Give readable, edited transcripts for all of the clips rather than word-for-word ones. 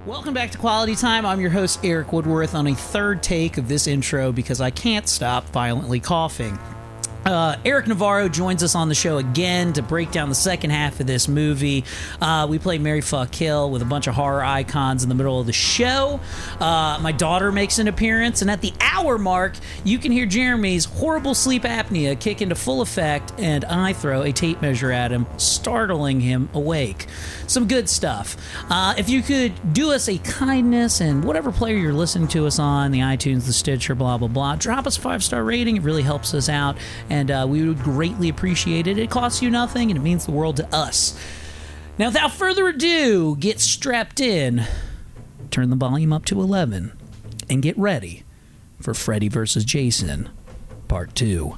Welcome back to Quality Time. I'm your host, Eric Woodworth, on a third take of this intro because I can't stop violently coughing. Eric Navarro joins us on the show again to break down the second half of this movie. We played Marry Fuck Kill with a bunch of horror icons in the middle of the show. My daughter makes an appearance, and at the hour mark, you can hear Jeremy's horrible sleep apnea kick into full effect, and I throw a tape measure at him, startling him awake. Some good stuff. If you could do us a kindness, and whatever player you're listening to us on, the iTunes, the Stitcher, blah, blah, blah, drop us a 5-star rating. It really helps us out. And we would greatly appreciate it. It costs you nothing, and it means the world to us. Now, without further ado, get strapped in, turn the volume up to 11, and get ready for Freddy vs. Jason, Part 2.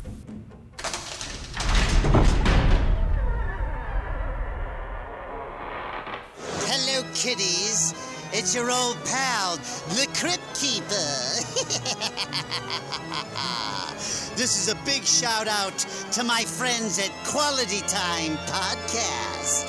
Hello, kiddies. It's your old pal, the Crypt Keeper. This is a big shout out to my friends at Quality Time Podcast.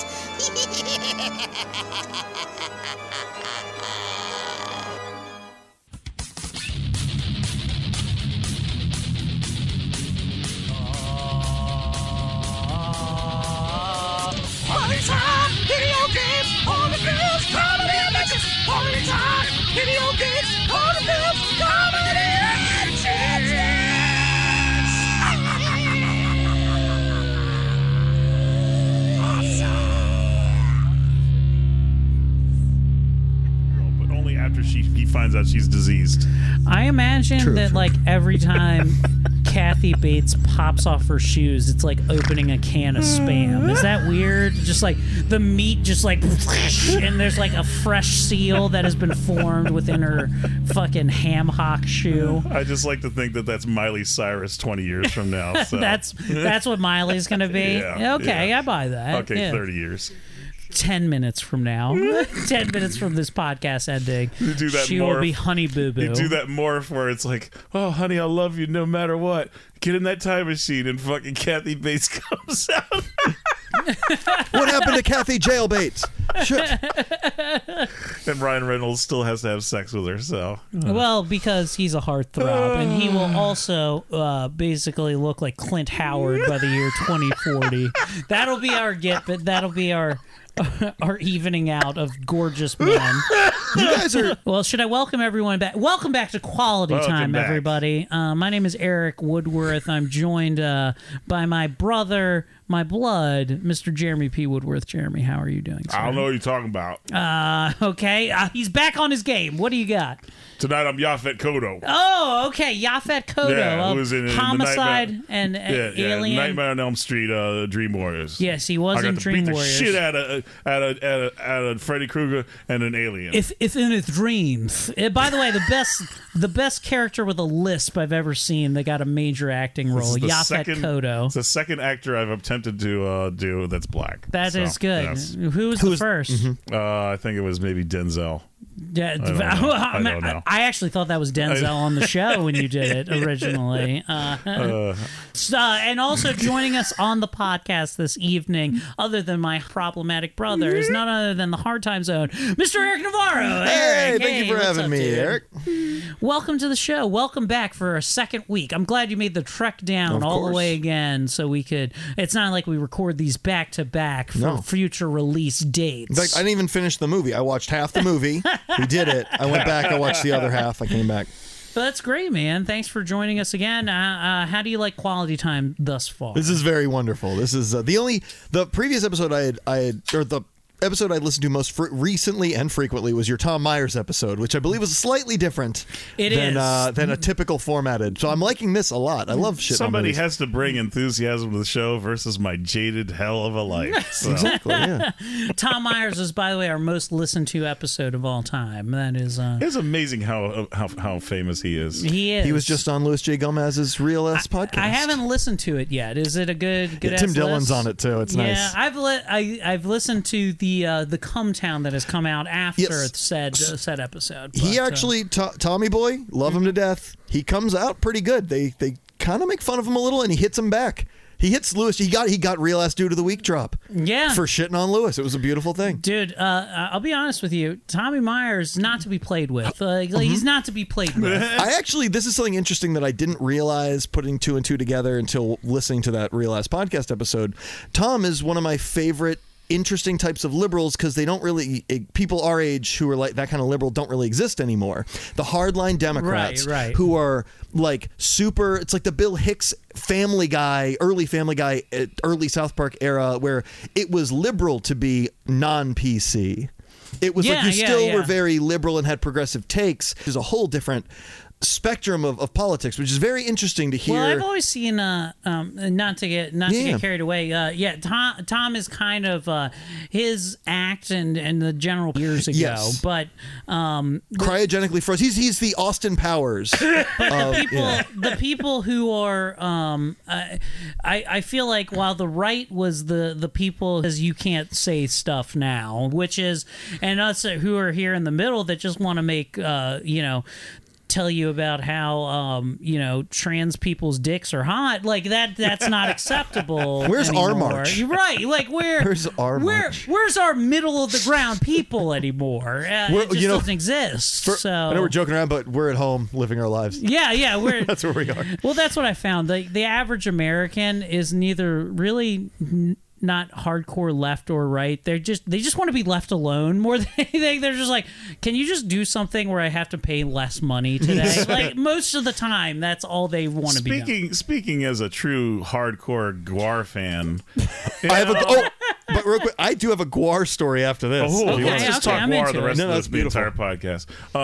Quality Time, video games, horror films, comedy and action. Quality Time, video games, horror films, comedy and action. But only after he finds out she's diseased. I imagine that, like, every time Kathy Bates pops off her shoes, it's like opening a can of Spam. Is that weird? Just like the meat just like and there's like a fresh seal that has been formed within her fucking ham hock shoe. I just like to think that that's Miley Cyrus 20 years from now. So. That's what Miley's gonna be. Yeah, Okay, yeah. I buy that. Okay, Yeah. 30 years. 10 minutes from now, 10 minutes from this podcast ending, You do that she more will be Honey Boo Boo. You do that morph where it's like, oh, honey, I love you no matter what. Get in that time machine, and fucking Kathy Bates comes out. What happened to Kathy Jailbates? Shit. And Ryan Reynolds still has to have sex with her, so. Well, because he's a heartthrob, and he will also basically look like Clint Howard by the year 2040. That'll be our but that'll be our evening out of gorgeous men. You guys are... Well, should I welcome everyone back? Welcome back to Quality Welcome Time, back. everybody. My name is Eric Woodworth. I'm joined by my brother, my blood, Mr. Jeremy P. Woodworth. Jeremy, how are you doing, sir? I don't know what you're talking about. Okay, he's back on his game. What do you got? Tonight I'm Yaphet Kotto. Oh, okay, Yaphet Kotto Yeah, of who was in Homicide Nightmare- and Alien. Nightmare on Elm Street, Dream Warriors. Yes, he was I got in to Dream beat Warriors. the shit out of Freddy Krueger and an alien. If in his dreams. By the way, the best character with a lisp I've ever seen that got a major acting role, This is the Yaphet Kotto. It's the second actor I've attempted to do that's black. That is good. yes. Who was the first? I think it was maybe Denzel. Yeah, I don't know. I actually thought that was Denzel on the show when you did it originally. And also joining us on the podcast this evening, other than my problematic brother, is none other than the Hard Time Zone, Mr. Eric Navarro. Hey, Eric, thank you for what's having up, me, dude? Eric. Welcome to the show. Welcome back for a second week. I'm glad you made the trek down Of all the course. way again so we could. It's not like we record these back to back for No. future release dates. In fact, I didn't even finish the movie. I watched half the movie. We did it. I went back. I watched the other half. I came back. But that's great, man. Thanks for joining us again. How do you like Quality Time thus far? This is very wonderful. This is the previous episode the episode I listened to most recently and frequently was your Tom Myers episode, which I believe was slightly different than a typical formatted. So I'm liking this a lot. I love shit. Somebody has to bring enthusiasm to the show versus my jaded hell of a life. So. Exactly. Yeah. Tom Myers is, by the way, our most listened to episode of all time. That is. It's amazing how famous he is. He is. He was just on Louis J. Gomez's Real S podcast. I haven't listened to it yet. Is it a good? Yeah, Tim Dillon's on it too. It's nice. I've listened to the Come Town that has come out after said episode. He but, actually, Tommy Boy, love him to death. He comes out pretty good. They kind of make fun of him a little, and he hits him back. He hits Lewis. He got real ass dude of the week drop. Yeah. For shitting on Lewis. It was a beautiful thing. Dude, I'll be honest with you. Tommy Myers not to be played with. He's not to be played with. This is something interesting that I didn't realize putting two and two together until listening to that Real Ass podcast episode. Tom is one of my favorite interesting types of liberals because they don't really, people our age who are like that kind of liberal don't really exist anymore. The hardline Democrats who are like super, it's like the Bill Hicks Family Guy, early early South Park era where it was liberal to be non-PC. It was like you still were very liberal and had progressive takes. There's a whole different spectrum of politics, which is very interesting to hear. Well, I've always seen not to get carried away. Tom is kind of his act and the general years ago, but cryogenically froze. He's the Austin Powers. The people who are I feel like while the right was the people as you can't say stuff now, which is, and us who are here in the middle that just want to make tell you about how trans people's dicks are hot, like that's not acceptable. Where's anymore. our march? You're right. Like where's our middle of the ground people anymore? It just doesn't exist. I know we're joking around, but we're at home living our lives. Yeah, we're that's where we are. Well, that's what I found. The average American is neither really not hardcore left or right. They just want to be left alone more than anything. They're just like, can you just do something where I have to pay less money today? Like most of the time, that's all they want to be. Speaking as a true hardcore Gwar fan, but real quick, I do have a Gwar story after this. Let's just talk Gwar the rest of the entire podcast.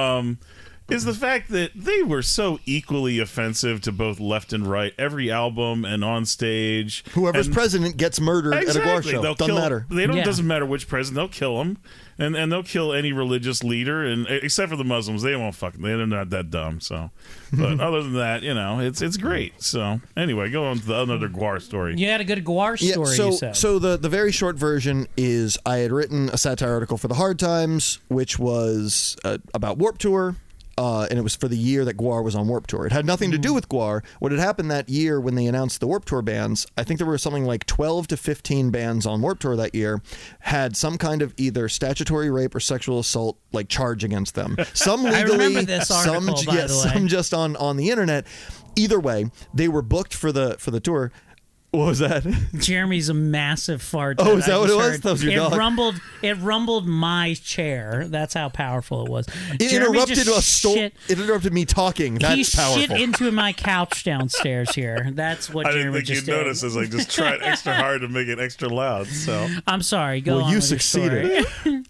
Is the fact that they were so equally offensive to both left and right. Every album and on stage. Whoever's president gets murdered at a Gwar show. Doesn't matter. Doesn't matter which president. They'll kill him. And they'll kill any religious leader, and except for the Muslims. They're not that dumb. So, but other than that, it's great. So anyway, go on to the another Gwar story. You had a good Gwar story, you said. So the very short version is I had written a satire article for the Hard Times, which was about Warped Tour. And it was for the year that Gwar was on Warped Tour. It had nothing to do with Gwar. What had happened that year when they announced the Warped Tour bands, I think there were something like 12 to 15 bands on Warped Tour that year, had some kind of either statutory rape or sexual assault like charge against them. Some legally, I remember this article, some just on the internet. Either way, they were booked for the tour. What was that? Jeremy's a massive fart. Oh, is that what it was? That was your dog. It rumbled my chair. That's how powerful it was. It interrupted me talking. That's powerful. He shit into my couch downstairs here. That's what Jeremy just did. I didn't think you'd notice as I just tried extra hard to make it extra loud. So I'm sorry. Go on. You succeeded.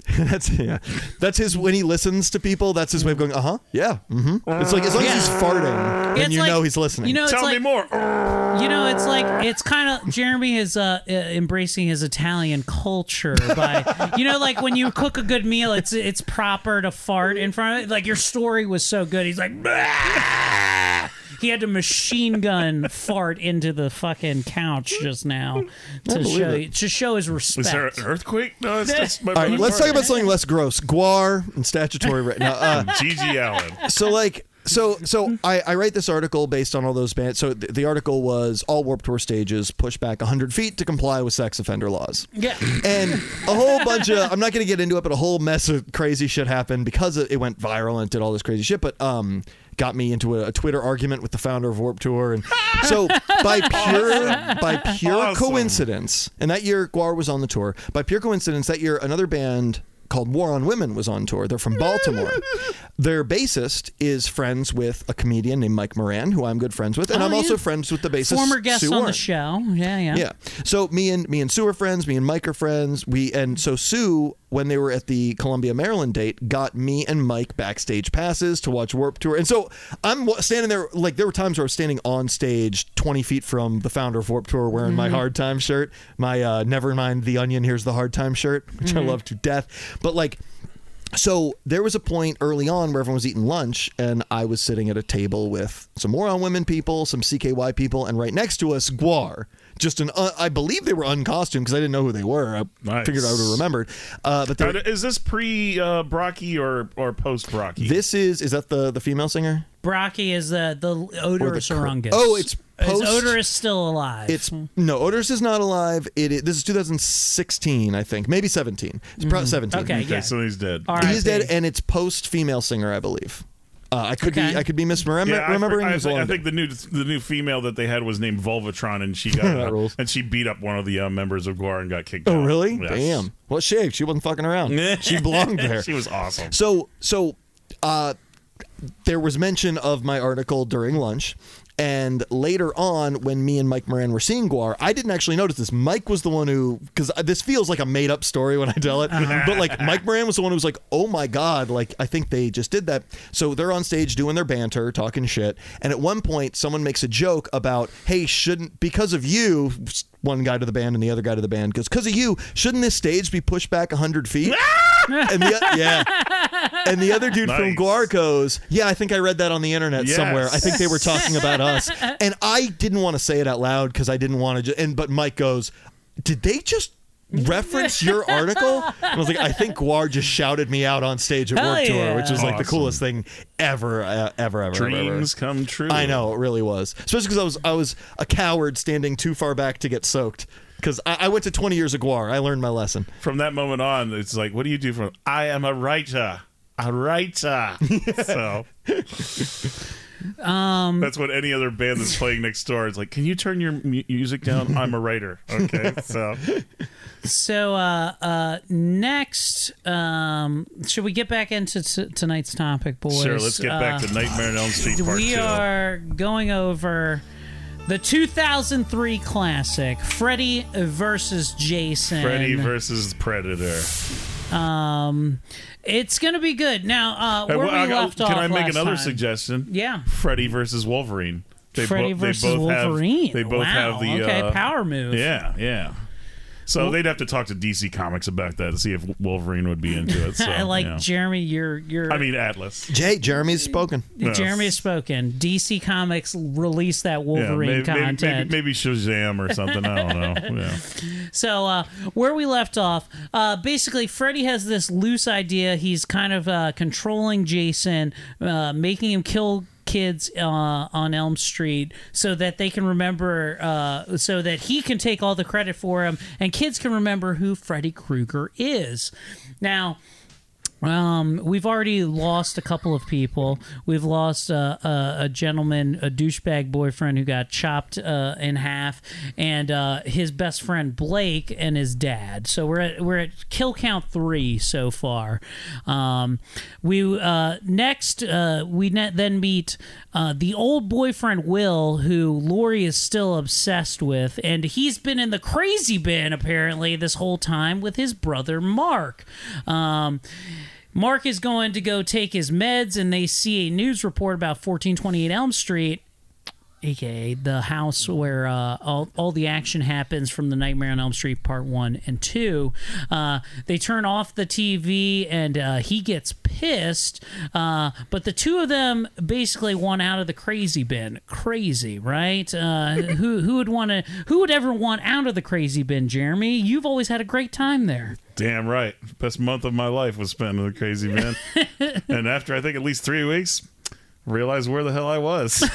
That's his when he listens to people. That's his way of going. Yeah. Mm-hmm. It's like as long as he's farting, then know he's listening. Tell me more. It's kind of Jeremy is embracing his Italian culture by like when you cook a good meal, it's proper to fart in front of it. Like your story was so good, he's like, bah! He had to machine gun fart into the fucking couch just now to show his respect. Is there an earthquake? No, it's just my. All right, let's talk about something less gross. Gwar and statutory rape. G.G. Allen. So I write this article based on all those bands. So the article was all Warped Tour stages push back 100 feet to comply with sex offender laws. Yeah. And a whole bunch of, I'm not going to get into it, but a whole mess of crazy shit happened because it went viral and did all this crazy shit. But got me into a Twitter argument with the founder of Warped Tour. And so by pure awesome. Coincidence, and that year Gwar was on the tour, by pure coincidence, that year another band called War on Women was on tour. They're from Baltimore. Their bassist is friends with a comedian named Mike Moran, who I'm good friends with, and I'm also friends with the bassist former guest Sue on Warren. The show. Yeah. So me and Sue are friends. Me and Mike are friends. So Sue, when they were at the Columbia, Maryland date, got me and Mike backstage passes to watch Warped Tour. And so I'm standing there, like there were times where I was standing on stage 20 feet from the founder of Warped Tour wearing my Hard Time shirt, my Never Mind the Onion, Here's the Hard Time shirt, which I love to death. But so there was a point early on where everyone was eating lunch and I was sitting at a table with some War on Women people, some CKY people, and right next to us, Gwar. just I believe they were uncostumed because I didn't know who they were. I figured I would have remembered. But is this pre Brocky or post Brocky? This is that the female singer? Brocky is the Odorous Orongus. Oh, it's post. Is Odorous still alive? No, Odorous is not alive. This is 2016, I think, maybe 17. It's probably 17. Okay, yeah. So he's dead. He's dead, and it's post female singer, I believe. I could be misremembering. I think the new female that they had was named Volvatron, and she got and she beat up one of the members of GWAR and got kicked out. Oh, really? Yes. Damn. Well, shaved. She wasn't fucking around. She belonged there. She was awesome. So there was mention of my article during lunch. And later on, when me and Mike Moran were seeing GWAR, I didn't actually notice this. Mike was the one who, because this feels like a made-up story when I tell it, but like Mike Moran was the one who was like, "Oh my god, like I think they just did that." So they're on stage doing their banter, talking shit, and at one point, someone makes a joke about, "Hey, because of you." One guy to the band and the other guy to the band goes, "Because of you, shouldn't this stage be pushed back 100 feet?" And the other dude from GWAR goes, "Yeah, I think I read that on the internet somewhere. I think they were talking about us." And I didn't want to say it out loud because I didn't want to. But Mike goes, "Did they just reference your article?" And I was like, "I think GWAR just shouted me out on stage at Warped Tour," which is like the coolest thing ever. Dreams come true. I know, it really was. Especially because I was a coward standing too far back to get soaked. Because I went to 20 years of GWAR. I learned my lesson. From that moment on, it's like, what do you do from? I am a writer. A writer. So that's what any other band that's playing next door is like. Can you turn your music down? I'm a writer. Okay, so next, should we get back into tonight's topic, boys? Sure. Let's get back to Nightmare on Elm Street Part 2. We are going over the 2003 classic, Freddy versus Jason. Freddy versus Predator. It's going to be good. Now, where we left off Can I make another time. suggestion? Yeah. Freddy versus Wolverine. Freddy versus Wolverine. They both have the power move. Yeah. So they'd have to talk to DC Comics about that to see if Wolverine would be into it. So, Jeremy, you're. I mean, Atlas. Jeremy's spoken. Jeremy has spoken. DC Comics released that Wolverine content. Maybe Shazam or something. I don't know. Yeah. So where we left off, basically, Freddy has this loose idea. He's kind of controlling Jason, making him kill kids on Elm Street so that they can remember, so that he can take all the credit for him and kids can remember who Freddy Krueger is. Now, we've already lost a couple of people. We've lost a gentleman, a douchebag boyfriend who got chopped in half, and his best friend Blake and his dad. So we're at kill count 3 so far. We then meet the old boyfriend Will, who Lori is still obsessed with, and he's been in the crazy bin apparently this whole time with his brother Mark. Mark is going to go take his meds, and they see a news report about 1428 Elm Street, a.k.a. the house where all the action happens from the Nightmare on Elm Street Part 1 and 2. They turn off the TV, and he gets pissed, but the two of them basically want out of the crazy bin. Crazy, right? Who would ever want out of the crazy bin, Jeremy? You've always had a great time there. Damn right. Best month of my life was spent in the crazy bin. And after I think at least 3 weeks, realized where the hell I was.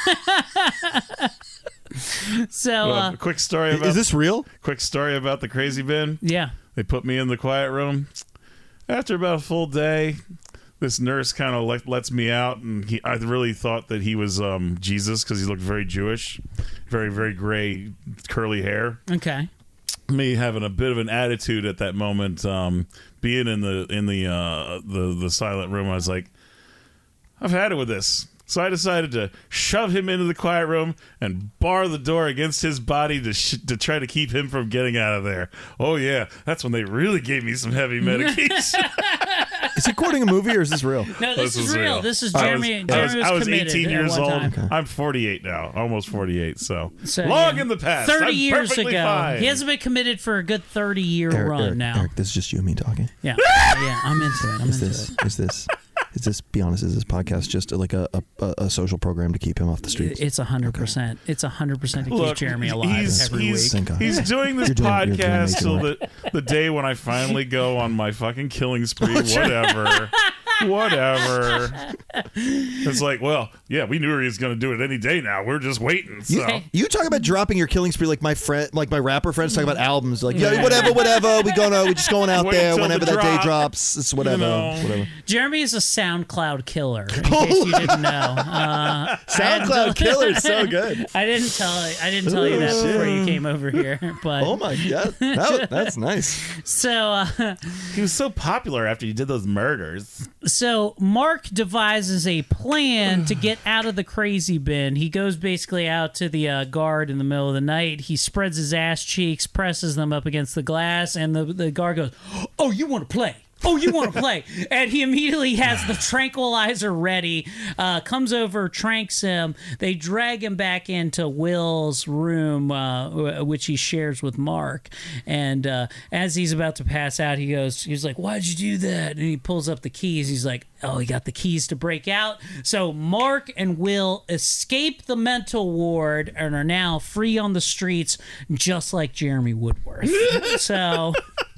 So, quick story about... Is this real? Quick story about the crazy bin. Yeah. They put me in the quiet room. After about a full day, this nurse kind of lets me out, and I really thought that he was Jesus because he looked very Jewish. Very, very gray, curly hair. Okay. Me having a bit of an attitude at that moment, being in the silent room, I was like, I've had it with this. So I decided to shove him into the quiet room and bar the door against his body to try to keep him from getting out of there. Oh yeah, that's when they really gave me some heavy medication. Is he quoting a movie or is this real? No, this is real. This is Jeremy. I was 18 years old. Okay. I'm 48 now, almost 48. So long in the past. 30 I'm years ago. Fine. He hasn't been committed for a good 30-year run now. Eric, this is just you and me talking. Yeah, I'm into it. Is this Is this podcast just like a social program to keep him off the streets? It's 100%. It's 100% to keep Jeremy alive every week. He's doing this podcast till the day when I finally go on my fucking killing spree. Whatever. It's like, well, yeah, we knew he was going to do it any day now. We're just waiting. So. You talk about dropping your killing spree like my rapper friends talk about albums. Like, yeah, whatever. We just going out there whenever that day drops. It's whatever. Jeremy is a SoundCloud killer, in case you didn't know. SoundCloud killer is so good. I didn't tell you that before you came over here. But oh my god, that's nice. So he was so popular after you did those murders. So Mark devises a plan to get out of the crazy bin. He goes basically out to the guard in the middle of the night. He spreads his ass cheeks, presses them up against the glass, and the guard goes, "Oh, you want to play? Oh, you want to play?" And he immediately has the tranquilizer ready, comes over, tranks him. They drag him back into Will's room, which he shares with Mark. And as he's about to pass out, he's like, "Why'd you do that?" And he pulls up the keys. He's like, "Oh, he got the keys to break out." So Mark and Will escape the mental ward and are now free on the streets, just like Jeremy Woodworth. So...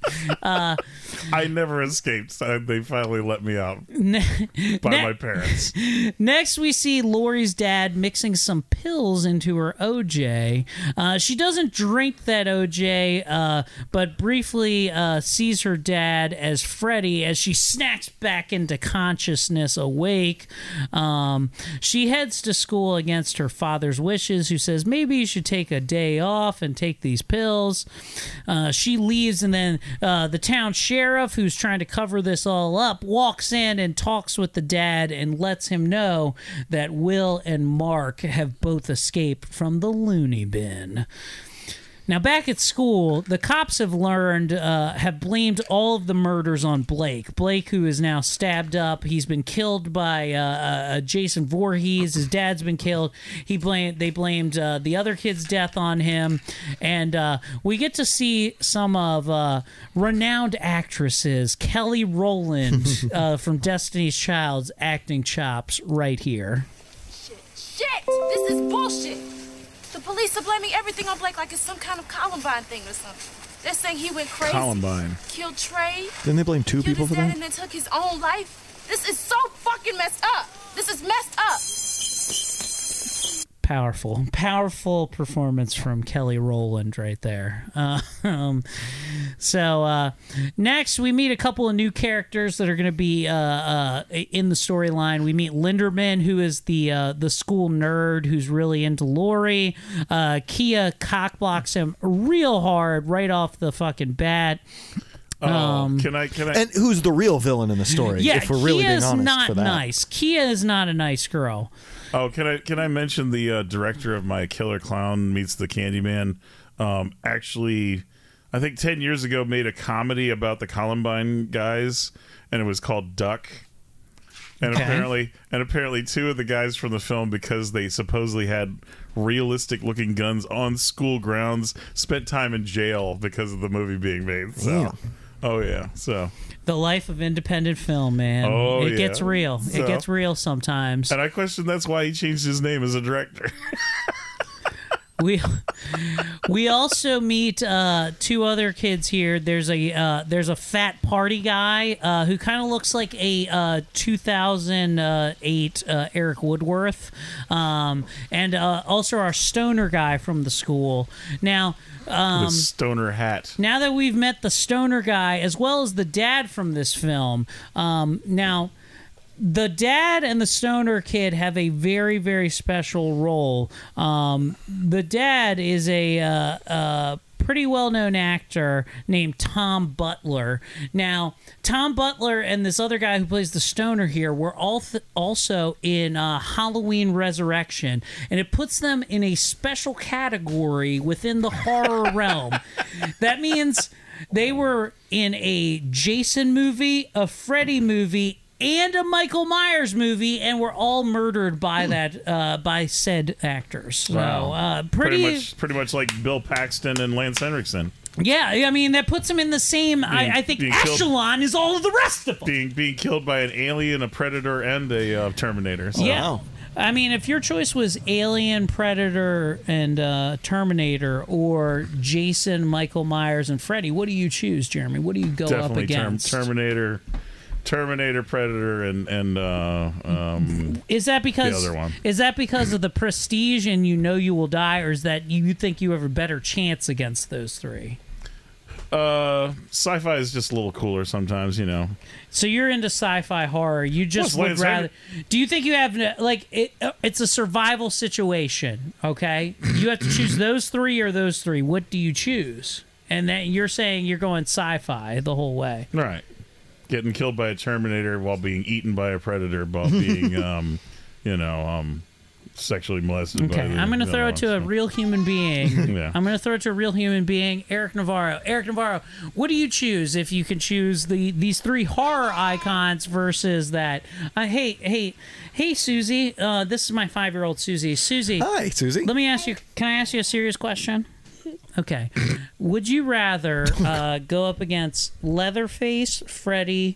I never escaped. They finally let me out by my parents. Next, we see Lori's dad mixing some pills into her OJ. She doesn't drink that OJ, but briefly sees her dad as Freddy as she snacks back into consciousness awake. She heads to school against her father's wishes, who says maybe you should take a day off and take these pills. She leaves, and then the town sheriff, who's trying to cover this all up, walks in and talks with the dad and lets him know that Will and Mark have both escaped from the loony bin. Now, back at school, the cops have blamed all of the murders on Blake. Blake, who is now stabbed up. He's been killed by Jason Voorhees. His dad's been killed. They blamed the other kid's death on him. And we get to see some of renowned actresses, Kelly Rowland from Destiny's Child's acting chops right here. Shit! This is bullshit! The police are blaming everything on Blake like it's some kind of Columbine thing or something. They're saying he went crazy. Columbine. Killed Trey. Didn't they blame two people for that? And then took his own life. This is so fucking messed up. This is messed up. Powerful performance from Kelly Rowland right there. So next we meet a couple of new characters that are going to be in the storyline. We meet Linderman, who is the school nerd who's really into Lori. Kia cockblocks him real hard right off the fucking bat. Can I? And who's the real villain in the story? Yeah, if we're really being honest not for that. nice. Kia is not a nice girl. Oh, can I mention the director of My Killer Clown Meets the Candyman? Actually, I think 10 years ago made a comedy about the Columbine guys, and it was called Duck. And apparently two of the guys from the film, because they supposedly had realistic looking guns on school grounds, spent time in jail because of the movie being made. So, yeah. Oh yeah, so the life of independent film, man. Oh, it gets real. It gets real sometimes. And I question that's why he changed his name as a director. We also meet two other kids here. There's a fat party guy who kind of looks like a 2008 Eric Woodworth, and also our stoner guy from the school. Now, the stoner hat. Now that we've met the stoner guy as well as the dad from this film, now. The dad and the stoner kid have a very, very special role. The dad is a pretty well-known actor named Tom Butler. Now, Tom Butler and this other guy who plays the stoner here were also in Halloween Resurrection, and it puts them in a special category within the horror realm. That means they were in a Jason movie, a Freddy movie, and a Michael Myers movie, and were all murdered by by said actors. So wow. Pretty much like Bill Paxton and Lance Henriksen. Yeah, I mean, that puts him in the same, I think echelon is all of the rest of them. Being killed by an alien, a predator, and a Terminator. So. Yeah. Wow. I mean, if your choice was Alien, Predator, and Terminator, or Jason, Michael Myers, and Freddy, what do you choose, Jeremy? What do you go up against? Terminator, Predator, and is that because the other one. Is that because of the prestige and you know you will die, or is that you think you have a better chance against those three? Sci-fi is just a little cooler sometimes, you know. So you're into sci-fi horror. You just would rather. Do you think you have like it's a survival situation? Okay, you have to choose those three or those three. What do you choose? And then you're saying you're going sci-fi the whole way. Right. Getting killed by a Terminator while being eaten by a predator, while being, sexually molested. Okay, I'm going to throw it to a real human being. Yeah. I'm going to throw it to a real human being, Eric Navarro. Eric Navarro, what do you choose if you can choose these three horror icons versus that? Hey, Susie. This is my 5-year-old Susie. Susie. Hi, Susie. Let me ask you. Can I ask you a serious question? Okay. Would you rather go up against Leatherface, Freddy,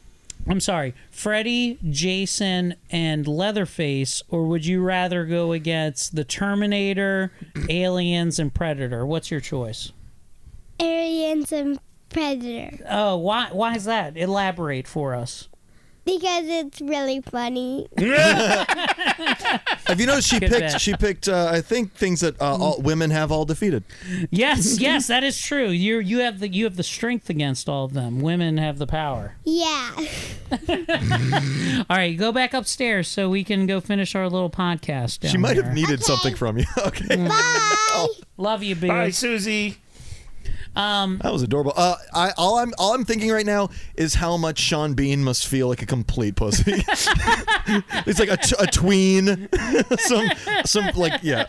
Jason, and Leatherface, or would you rather go against the Terminator, Aliens, and Predator? What's your choice? Aliens and Predator. Oh, why is that? Elaborate for us. Because it's really funny. Have you noticed she picked I think things that all women have all defeated. Yes, that is true. You have the strength against all of them. Women have the power. Yeah. All right, go back upstairs so we can go finish our little podcast down She might there. have needed something from you. Okay. Bye. Oh. Love you, baby. Bye, Susie. That was adorable. All I'm thinking right now is how much Sean Bean must feel like a complete pussy. It's like a tween, some like yeah.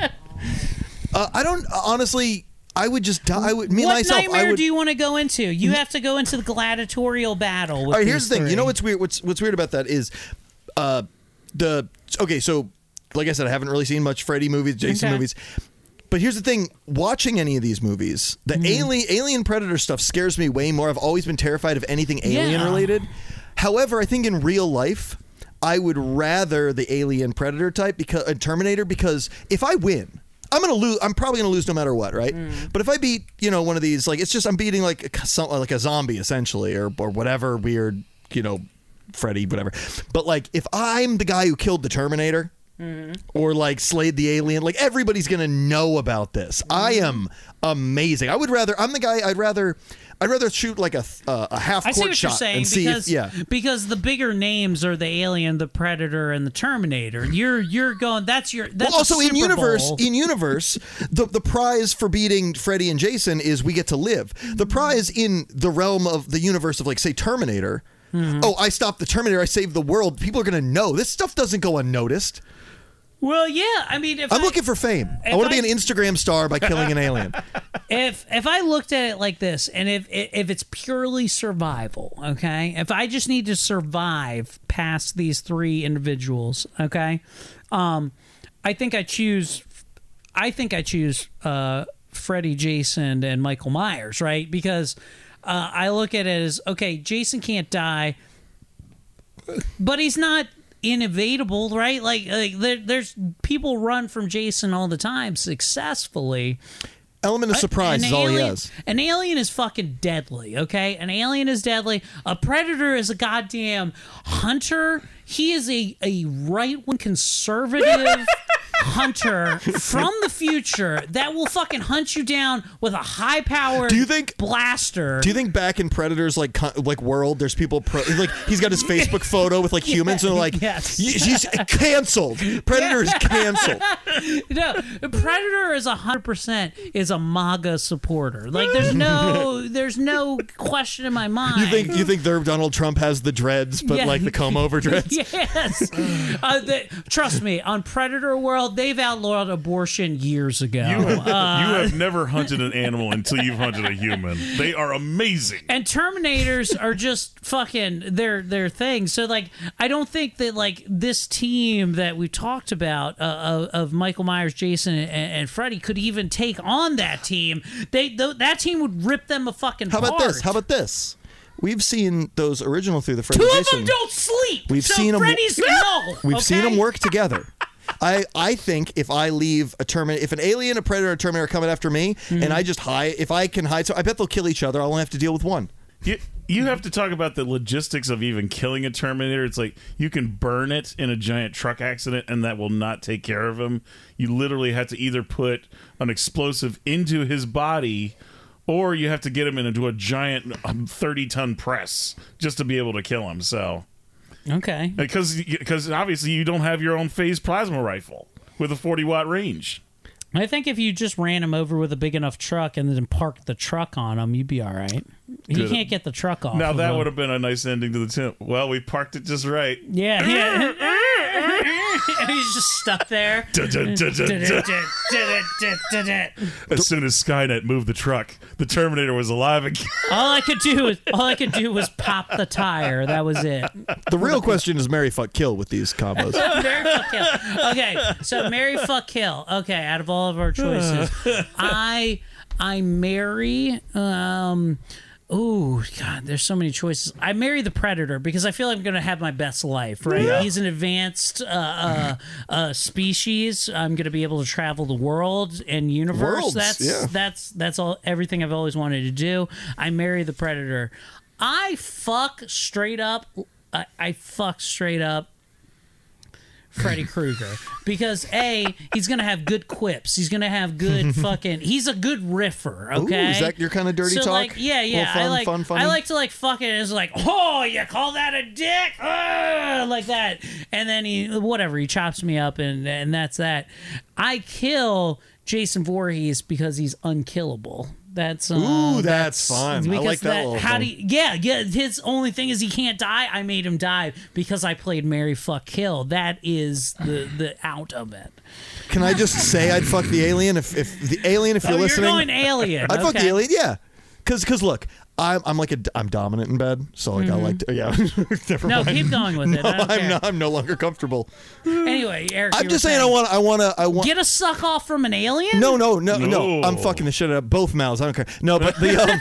I don't honestly. I would just die. What myself. nightmare do you want to go into? You have to go into the gladiatorial battle. With all right, here's the thing. three. You know what's weird? What's weird about that is, So like I said, I haven't really seen much Freddy movies, Jason movies. But here's the thing, watching any of these movies, the alien Predator stuff scares me way more. I've always been terrified of anything alien related. However, I think in real life, I would rather the Alien Predator type Terminator, because if I win, I'm gonna lose. I'm probably gonna lose no matter what, right? But if I beat, one of these, like it's just I'm beating like a zombie essentially, or whatever weird, Freddy, whatever. But like if I'm the guy who killed the Terminator. Or like slayed the alien, like everybody's gonna know about this. I am amazing. I'm the guy. I'd rather shoot like a half I see court what shot you're saying, and see because the bigger names are the Alien, the Predator, and the Terminator. You're going. That's also in universe, the prize for beating Freddy and Jason is we get to live. The prize in the realm of the universe of like say Terminator. Oh, I stopped the Terminator. I saved the world. People are gonna know this stuff doesn't go unnoticed. Well, yeah. I mean, I'm looking for fame. I want to be an Instagram star by killing an alien. If I looked at it like this, and if it's purely survival, okay, if I just need to survive past these three individuals, okay, I think I choose Freddy, Jason, and Michael Myers, right? Because I look at it as okay, Jason can't die, but he's not inevitable, right? Like there's people run from Jason all the time successfully. Element of surprise is all he has. An alien is fucking deadly, okay? An alien is deadly. A predator is a goddamn hunter. He is a right-wing conservative hunter from the future that will fucking hunt you down with a high-powered blaster. Do you think back in Predator's like world, there's people like he's got his Facebook photo with like humans and they're like, yes. He's canceled. Predator is canceled. No, Predator is 100% is a MAGA supporter. Like there's no question in my mind. You think Donald Trump has the dreads, but like the comb over dreads? Yes. Trust me, on Predator World, they've outlawed abortion years ago. You have never hunted an animal until you've hunted a human. They are amazing. And Terminators are just fucking their thing. So like, I don't think that like this team that we talked about of Michael Myers, Jason, and Freddy could even take on that team. That team would rip them a fucking How apart. about this? We've seen those original through the Freddy Two Jason. of them don't sleep. We've so seen them. Freddy's no. We've seen okay? them work together. I think if I leave a Terminator, if an alien, a Predator, a Terminator are coming after me, and I just hide, if I can hide, so I bet they'll kill each other. I'll only have to deal with one. You have to talk about the logistics of even killing a Terminator. It's like you can burn it in a giant truck accident and that will not take care of him. You literally have to either put an explosive into his body or you have to get him into a giant 30-ton press just to be able to kill him. So, okay. Because obviously you don't have your own phased plasma rifle with a 40-watt range. I think if you just ran him over with a big enough truck and then parked the truck on him, you'd be all right. He can't get the truck off. Now, that would have been a nice ending to the tip. Well, we parked it just right. Yeah. He's just stuck there. As soon as Skynet moved the truck, the Terminator was alive again. All I could do was pop the tire. That was it. The real question is marry, fuck, kill with these combos. Marry, fuck, kill. Okay, so marry, fuck, kill. Okay, out of all of our choices, I marry. Oh God, there's so many choices. I marry the Predator because I feel like I'm going to have my best life. Right? Yeah. He's an advanced species. I'm going to be able to travel the world and universe. That's all. Everything I've always wanted to do. I marry the Predator. I fuck straight up. I fuck straight up Freddy Krueger because he's gonna have good quips. He's gonna have good fucking. He's a good riffer. Okay, Ooh, is that your kind of dirty talk? Like, yeah. Fun, I like to like fuck it. It's like, oh, you call that a dick? Like that, and then he chops me up, and that's that. I kill Jason Voorhees because he's unkillable. That's fun. I like that. His only thing is he can't die. I made him die because I played Marry, Fuck, Kill. That is the out of it. Can I just say I'd fuck the alien if you're listening? You're going alien. I'd fuck the alien. Yeah, because look. I'm dominant in bed, so like I like to never no, mind. keep going with it. I'm no longer comfortable. Anyway, Eric, I'm just saying I want get a suck off from an alien. No. I'm fucking the shit out of both mouths. I don't care. No, but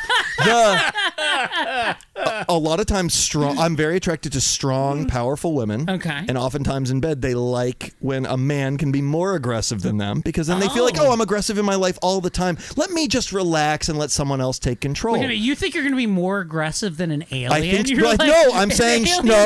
a lot of times I'm very attracted to strong, powerful women. Okay. And oftentimes in bed they like when a man can be more aggressive than them because then they feel like, I'm aggressive in my life all the time. Let me just relax and let someone else take control. Wait a minute, you think you're going to be more aggressive than an alien? I think no. I'm saying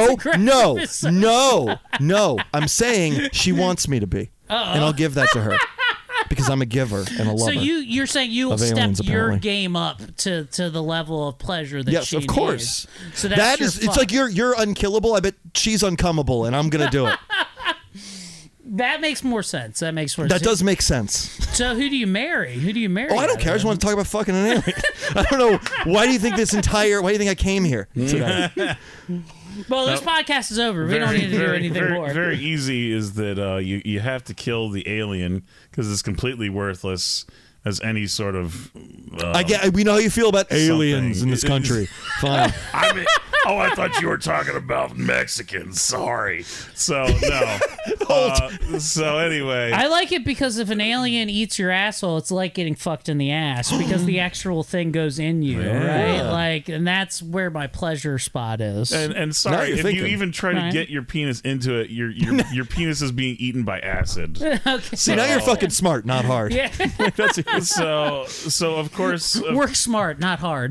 no. I'm saying she wants me to be, and I'll give that to her because I'm a giver and a lover. So you're saying you'll step your game up to the level of pleasure that she needs. Yes, of course. So that's it's like you're unkillable. I bet she's uncomeable, and I'm gonna do it. That makes more sense. That does make sense. So who do you marry? Oh, I don't care. I just want to talk about fucking an alien. I don't know. Why do you think I came here today? Well, this podcast is over. We don't need to do anything more. Very easy is that you have to kill the alien because it's completely worthless as any sort of. We know how you feel about aliens in this country. Fine. I thought you were talking about Mexicans. Sorry. So no. So anyway, I like it because if an alien eats your asshole, it's like getting fucked in the ass because the actual thing goes in you, right? Like, and that's where my pleasure spot is. And sorry, if you even try to get your penis into it, your penis is being eaten by acid. Okay. See, now you're fucking smart, not hard. Yeah. So of course, work smart, not hard.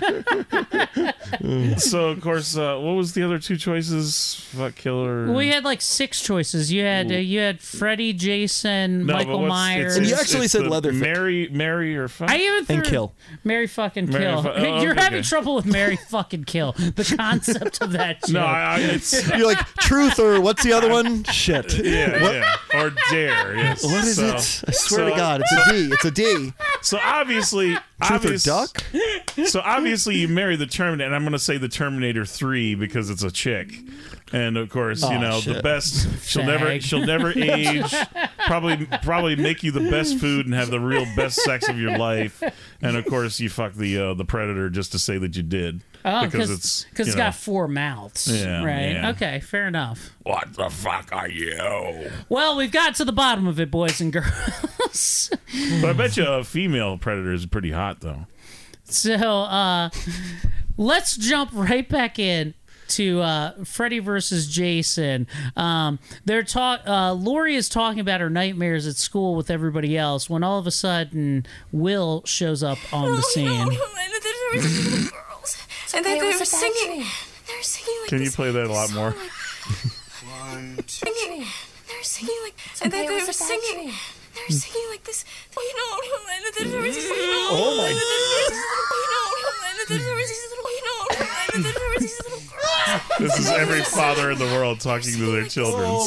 So of course, what was the other two choices? Fuck, killer. We had like 6 choices. You had Freddy, Jason, Michael Myers. And you actually said Leatherface. Marry or fuck. I even threw and kill. Marry, fucking kill. You're having trouble with marry, fucking kill. The concept of that joke. No, you're like truth or what's the other one? Shit. Yeah. Or dare. Yes. What is it? I swear to God, it's a D. It's a D. So obviously, Truth or Duck? So obviously you marry the Terminator, and I'm going to say the Terminator 3 because it's a chick. And of course, the best. She'll never age. Probably make you the best food and have the real best sex of your life. And of course, you fuck the Predator just to say that you did. Oh, because it's got 4 mouths. Yeah, right. Yeah. Okay, fair enough. What the fuck are you? Well, we've got to the bottom of it, boys and girls. But I bet you a female Predator is pretty hot, though. So let's jump right back in to Freddy versus Jason. Laurie is talking about her nightmares at school with everybody else when all of a sudden Will shows up on the scene. And they were singing. They were singing like Can you play that a lot more? One, two. They were singing like. And they were singing. They were singing like this. Oh my. This is every father in the world talking to their children.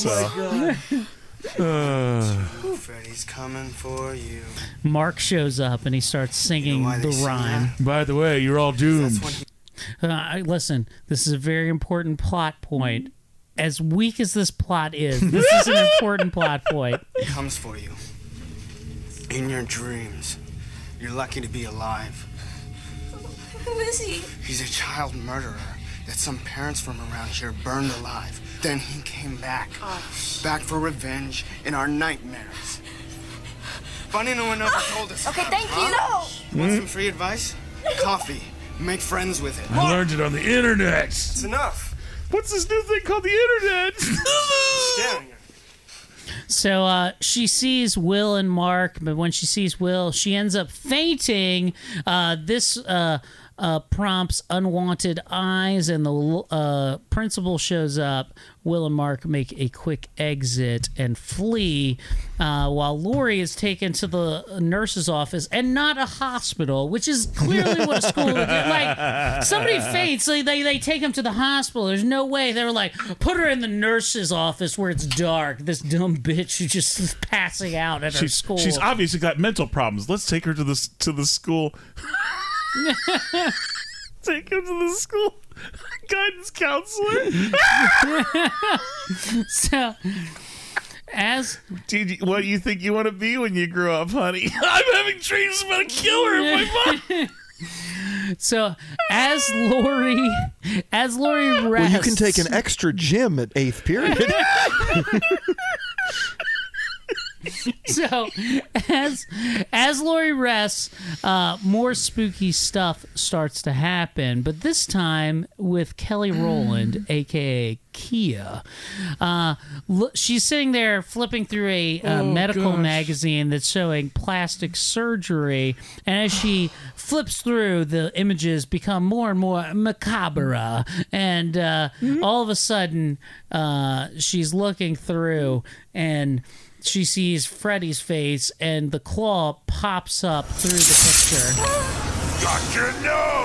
Freddy's coming for you. Mark shows up and he starts singing the rhyme. By the way, you're all doomed. Listen, this is a very important plot point. As weak as this plot is, this is an important plot point. He comes for you. In your dreams. You're lucky to be alive. Who is he? He's a child murderer that some parents from around here burned alive. Then he came back. Back for revenge in our nightmares. Funny no one ever told us. Okay, thank you. No. Want some free advice? Coffee. Make friends with it. I learned it on the internet. It's enough. What's this new thing called the internet? Staring her. So she sees Will and Mark, but when she sees Will, she ends up fainting. This prompts unwanted eyes, and the principal shows up. Will and Mark make a quick exit and flee, while Laurie is taken to the nurse's office and not a hospital, which is clearly what a school would do. Like, somebody faints, they take him to the hospital. There's no way. They were like, put her in the nurse's office where it's dark. This dumb bitch who's just passing out at her school. She's obviously got mental problems. Let's take her to the school. Take him to the school guidance counselor. So, what do you think you want to be when you grow up, honey? I'm having dreams about a killer in my mind. So, as Laurie rests, well, you can take an extra gym at 8th period. So, as Laurie rests, more spooky stuff starts to happen, but this time with Kelly Rowland, a.k.a. Kia. She's sitting there flipping through a medical magazine that's showing plastic surgery, and as she flips through, the images become more and more macabre, and all of a sudden, she's looking through, and she sees Freddy's face, and the claw pops up through the picture. Got your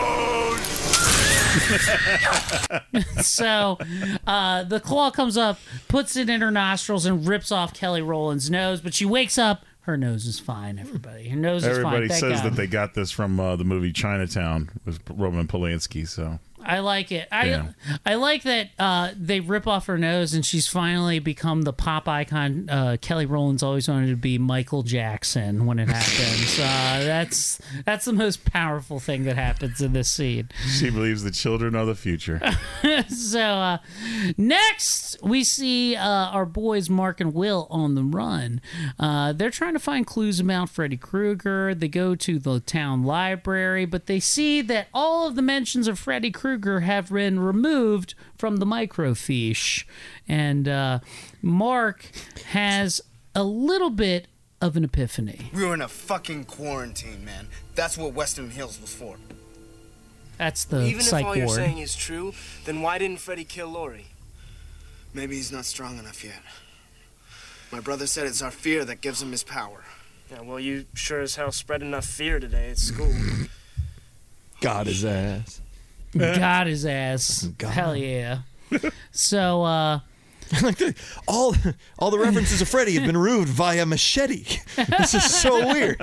nose! So the claw comes up, puts it in her nostrils, and rips off Kelly Rowland's nose. But she wakes up. Her nose is fine, everybody. Her nose is fine. Everybody Thank says God. that they got this from the movie Chinatown with Roman Polanski, so... I like it. Yeah. I like that they rip off her nose and she's finally become the pop icon. Kelly Rowland's always wanted to be Michael Jackson when it happens. That's the most powerful thing that happens in this scene. She believes the children are the future. So next we see our boys Mark and Will on the run. They're trying to find clues about Freddy Krueger. They go to the town library, but they see that all of the mentions of Freddy Krueger have been removed from the microfiche, and Mark has a little bit of an epiphany. We were in a fucking quarantine, man. That's what Western Hills was for. That's the Even psych if all you're ward. saying is true, then why didn't Freddy kill Laurie? Maybe he's not strong enough yet. My brother said it's our fear that gives him his power. Yeah, well, you sure as hell spread enough fear today at school. Got his ass. Got his ass. God. Hell yeah. So all the references to Freddy have been removed via machete. This is so weird.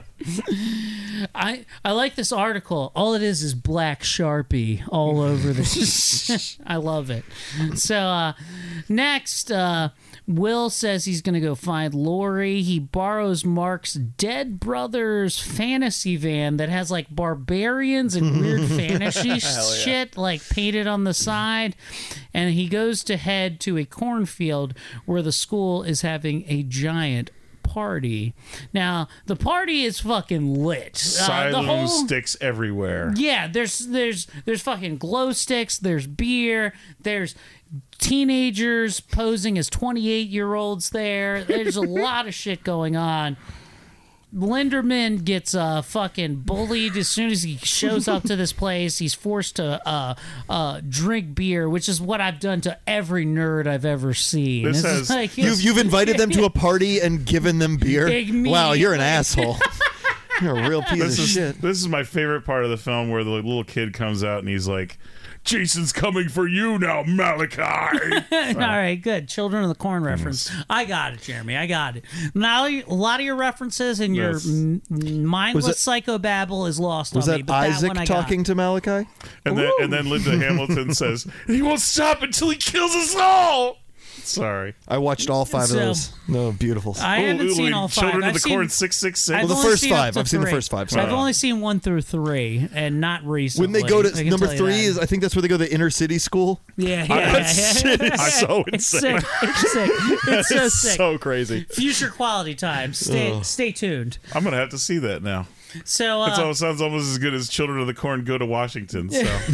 I like this article. All it is black Sharpie all over this. I love it. So next, Will says he's going to go find Lori. He borrows Mark's dead brother's fantasy van that has like barbarians and weird fantasy shit like painted on the side. And he goes to head to a cornfield where the school is having a giant party. Now, the party is fucking lit. Siloon sticks everywhere. Yeah, there's fucking glow sticks, there's beer, there's teenagers posing as 28-year-olds there. There's a lot of shit going on. Linderman gets fucking bullied as soon as he shows up to this place. He's forced to drink beer, which is what I've done to every nerd I've ever seen. You've invited them to a party and given them beer? Wow, you're an asshole. You're a real piece of shit. This is my favorite part of the film where the little kid comes out and he's like, Jason's coming for you now, Malachi. All right, good. Children of the Corn reference. I got it, Jeremy. I got it. Now, a lot of your references and your mindless psychobabble is lost on me. Was that Isaac talking to Malachi? And then Linda Hamilton says, he won't stop until he kills us all. Sorry. I watched all 5 of those. No, beautiful. I haven't seen all 5. Children of the Corn 666. Well, the first 5. I've seen the first 5. I've only seen 1 through 3, and not recently. When they go to number 3, I think that's where they go to the inner city school. Yeah. It's so insane. It's sick. It's so sick. So crazy. Future quality time. Stay tuned. I'm gonna have to see that now. So it sounds almost as good as Children of the Corn Go to Washington.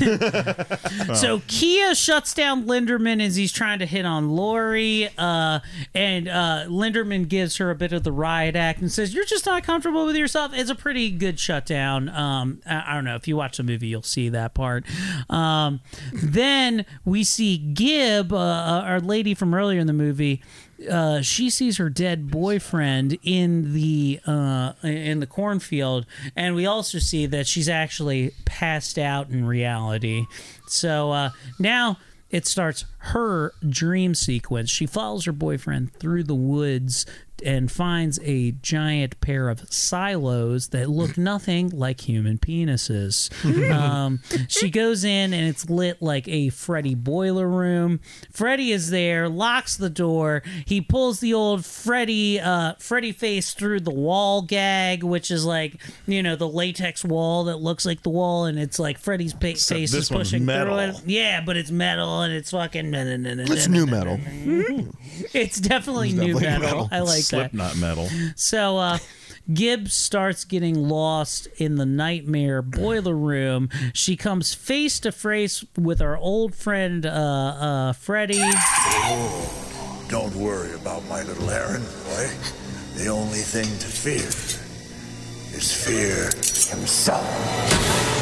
So Kia shuts down Linderman as he's trying to hit on Lori, and Linderman gives her a bit of the riot act and says, "You're just not comfortable with yourself." It's a pretty good shutdown. I don't know, if you watch the movie, you'll see that part. Then we see Gib, our lady from earlier in the movie. She sees her dead boyfriend in the cornfield, and we also see that she's actually passed out in reality. So now it starts her dream sequence. She follows her boyfriend through the woods and finds a giant pair of silos that look nothing like human penises. She goes in and it's lit like a Freddy boiler room. Freddy is there, locks the door. He pulls the old Freddy face through the wall gag, which is like, the latex wall that looks like the wall, and it's like Freddy's face is pushing through it. Yeah, but it's metal and it's fucking... It's new metal. It's definitely new metal. I like Slipknot metal. So Gibbs starts getting lost in the nightmare boiler room. She comes face to face with our old friend Freddy. Oh, don't worry about my little errand, boy. The only thing to fear is fear himself.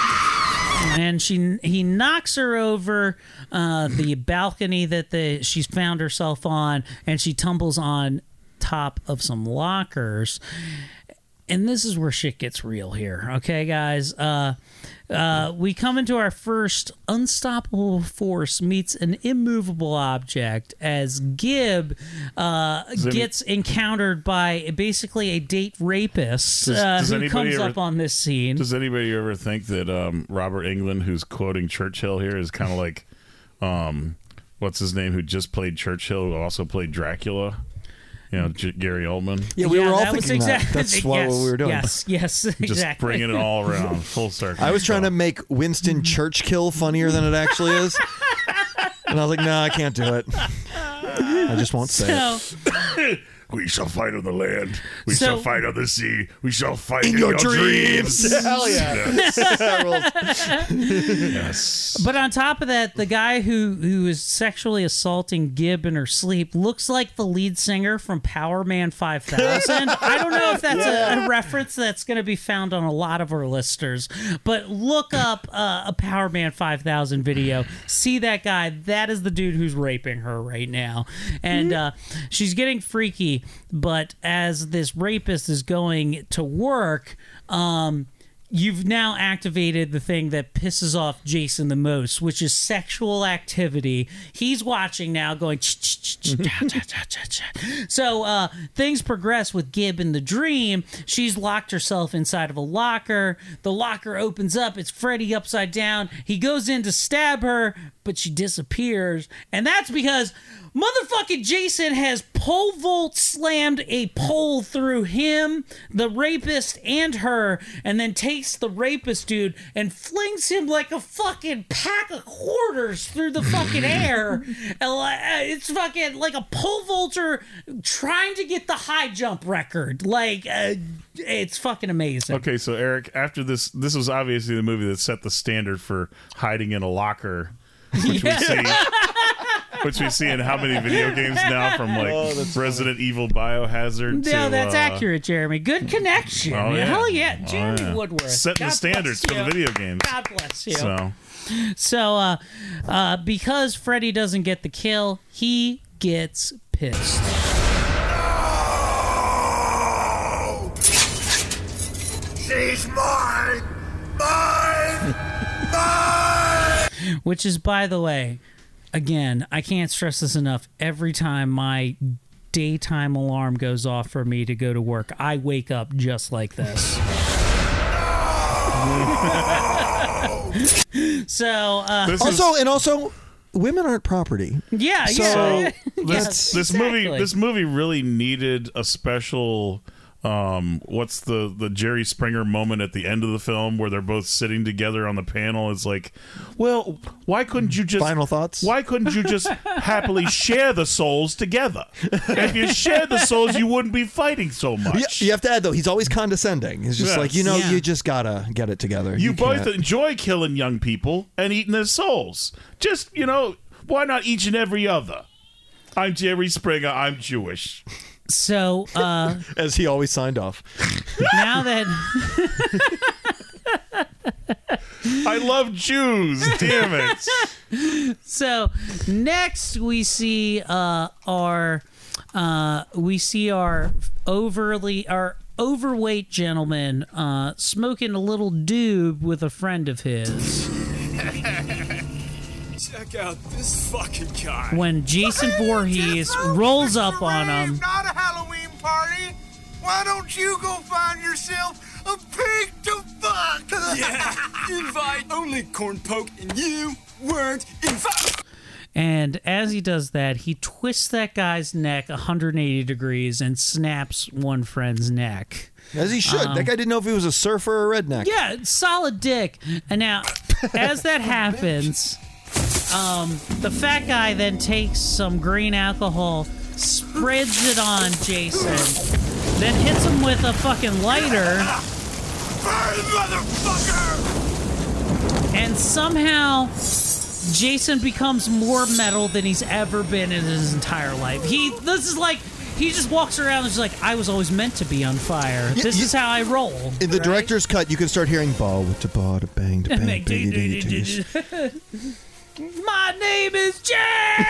And he knocks her over the balcony that she's found herself on, and she tumbles on top of some lockers. And this is where shit gets real here, okay, guys? We come into our first unstoppable force meets an immovable object as Gib gets encountered by basically a date rapist who comes up on this scene. Does anybody ever think that Robert Englund, who's quoting Churchill here, is kind of like, what's his name, who just played Churchill, who also played Dracula? Gary Oldman. Yeah, we were all thinking that. That's what we were doing. Yes, exactly. Just bringing it all around, full circle. I was trying to make Winston Churchill funnier than it actually is. And I was like, no, I can't do it. I just won't say it. We shall fight on the land. We shall fight on the sea. We shall fight in your dreams. Hell yeah. Yes. But on top of that, the guy who is sexually assaulting Gib in her sleep looks like the lead singer from Power Man 5000. I don't know if that's a reference that's going to be found on a lot of our listeners, but look up a Power Man 5000 video. See that guy. That is the dude who's raping her right now. And she's getting freaky. But as this rapist is going to work, you've now activated the thing that pisses off Jason the most, which is sexual activity. He's watching now going... So things progress with Gib in the dream. She's locked herself inside of a locker. The locker opens up. It's Freddy upside down. He goes in to stab her, but she disappears. And that's because motherfucking Jason has pole vault slammed a pole through him, the rapist, and her, and then takes the rapist dude and flings him like a fucking pack of quarters through the fucking air. It's fucking like a pole vaulter trying to get the high jump record. Like, it's fucking amazing. Okay, so Eric, after this was obviously the movie that set the standard for hiding in a locker, which we see in how many video games now, from like Resident Evil, Biohazard. No, that's accurate, Jeremy. Good connection. Oh, yeah. Hell yeah, Jeremy Woodworth. Setting the standards for the video games. God bless you. So because Freddy doesn't get the kill, he gets pissed. No! She's mine! Mine! Mine! Which is, by the way, again, I can't stress this enough. Every time my daytime alarm goes off for me to go to work, I wake up just like this. So, also, women aren't property. Yeah, so yeah. This movie really needed a special. What's the Jerry Springer moment at the end of the film where they're both sitting together on the panel? It's like, well, why couldn't you just final thoughts? Why couldn't you just happily share the souls together? If you shared the souls, you wouldn't be fighting so much. You have to add though, he's always condescending. He's just like, you just gotta get it together. You both enjoy killing young people and eating their souls. Just why not each and every other? I'm Jerry Springer. I'm Jewish. So, as he always signed off. Now that I love Jews, damn it. So next we see our overweight gentleman smoking a little doob with a friend of his. Check out this fucking guy. When Jason Voorhees rolls up on him. Not a Halloween party. Why don't you go find yourself a pig to fuck? Yeah, invite only corn poke, and you weren't invited. And as he does that, he twists that guy's neck 180 degrees and snaps one friend's neck. As he should. That guy didn't know if he was a surfer or a redneck. Yeah, solid dick. And now, as that happens, the fat guy then takes some green alcohol, spreads it on Jason, then hits him with a fucking lighter. Burn, motherfucker! And somehow Jason becomes more metal than he's ever been in his entire life. He just walks around and is like, I was always meant to be on fire. This is how I roll. In the director's cut, you can start hearing ba to ba to bang to bang. My name is Jay!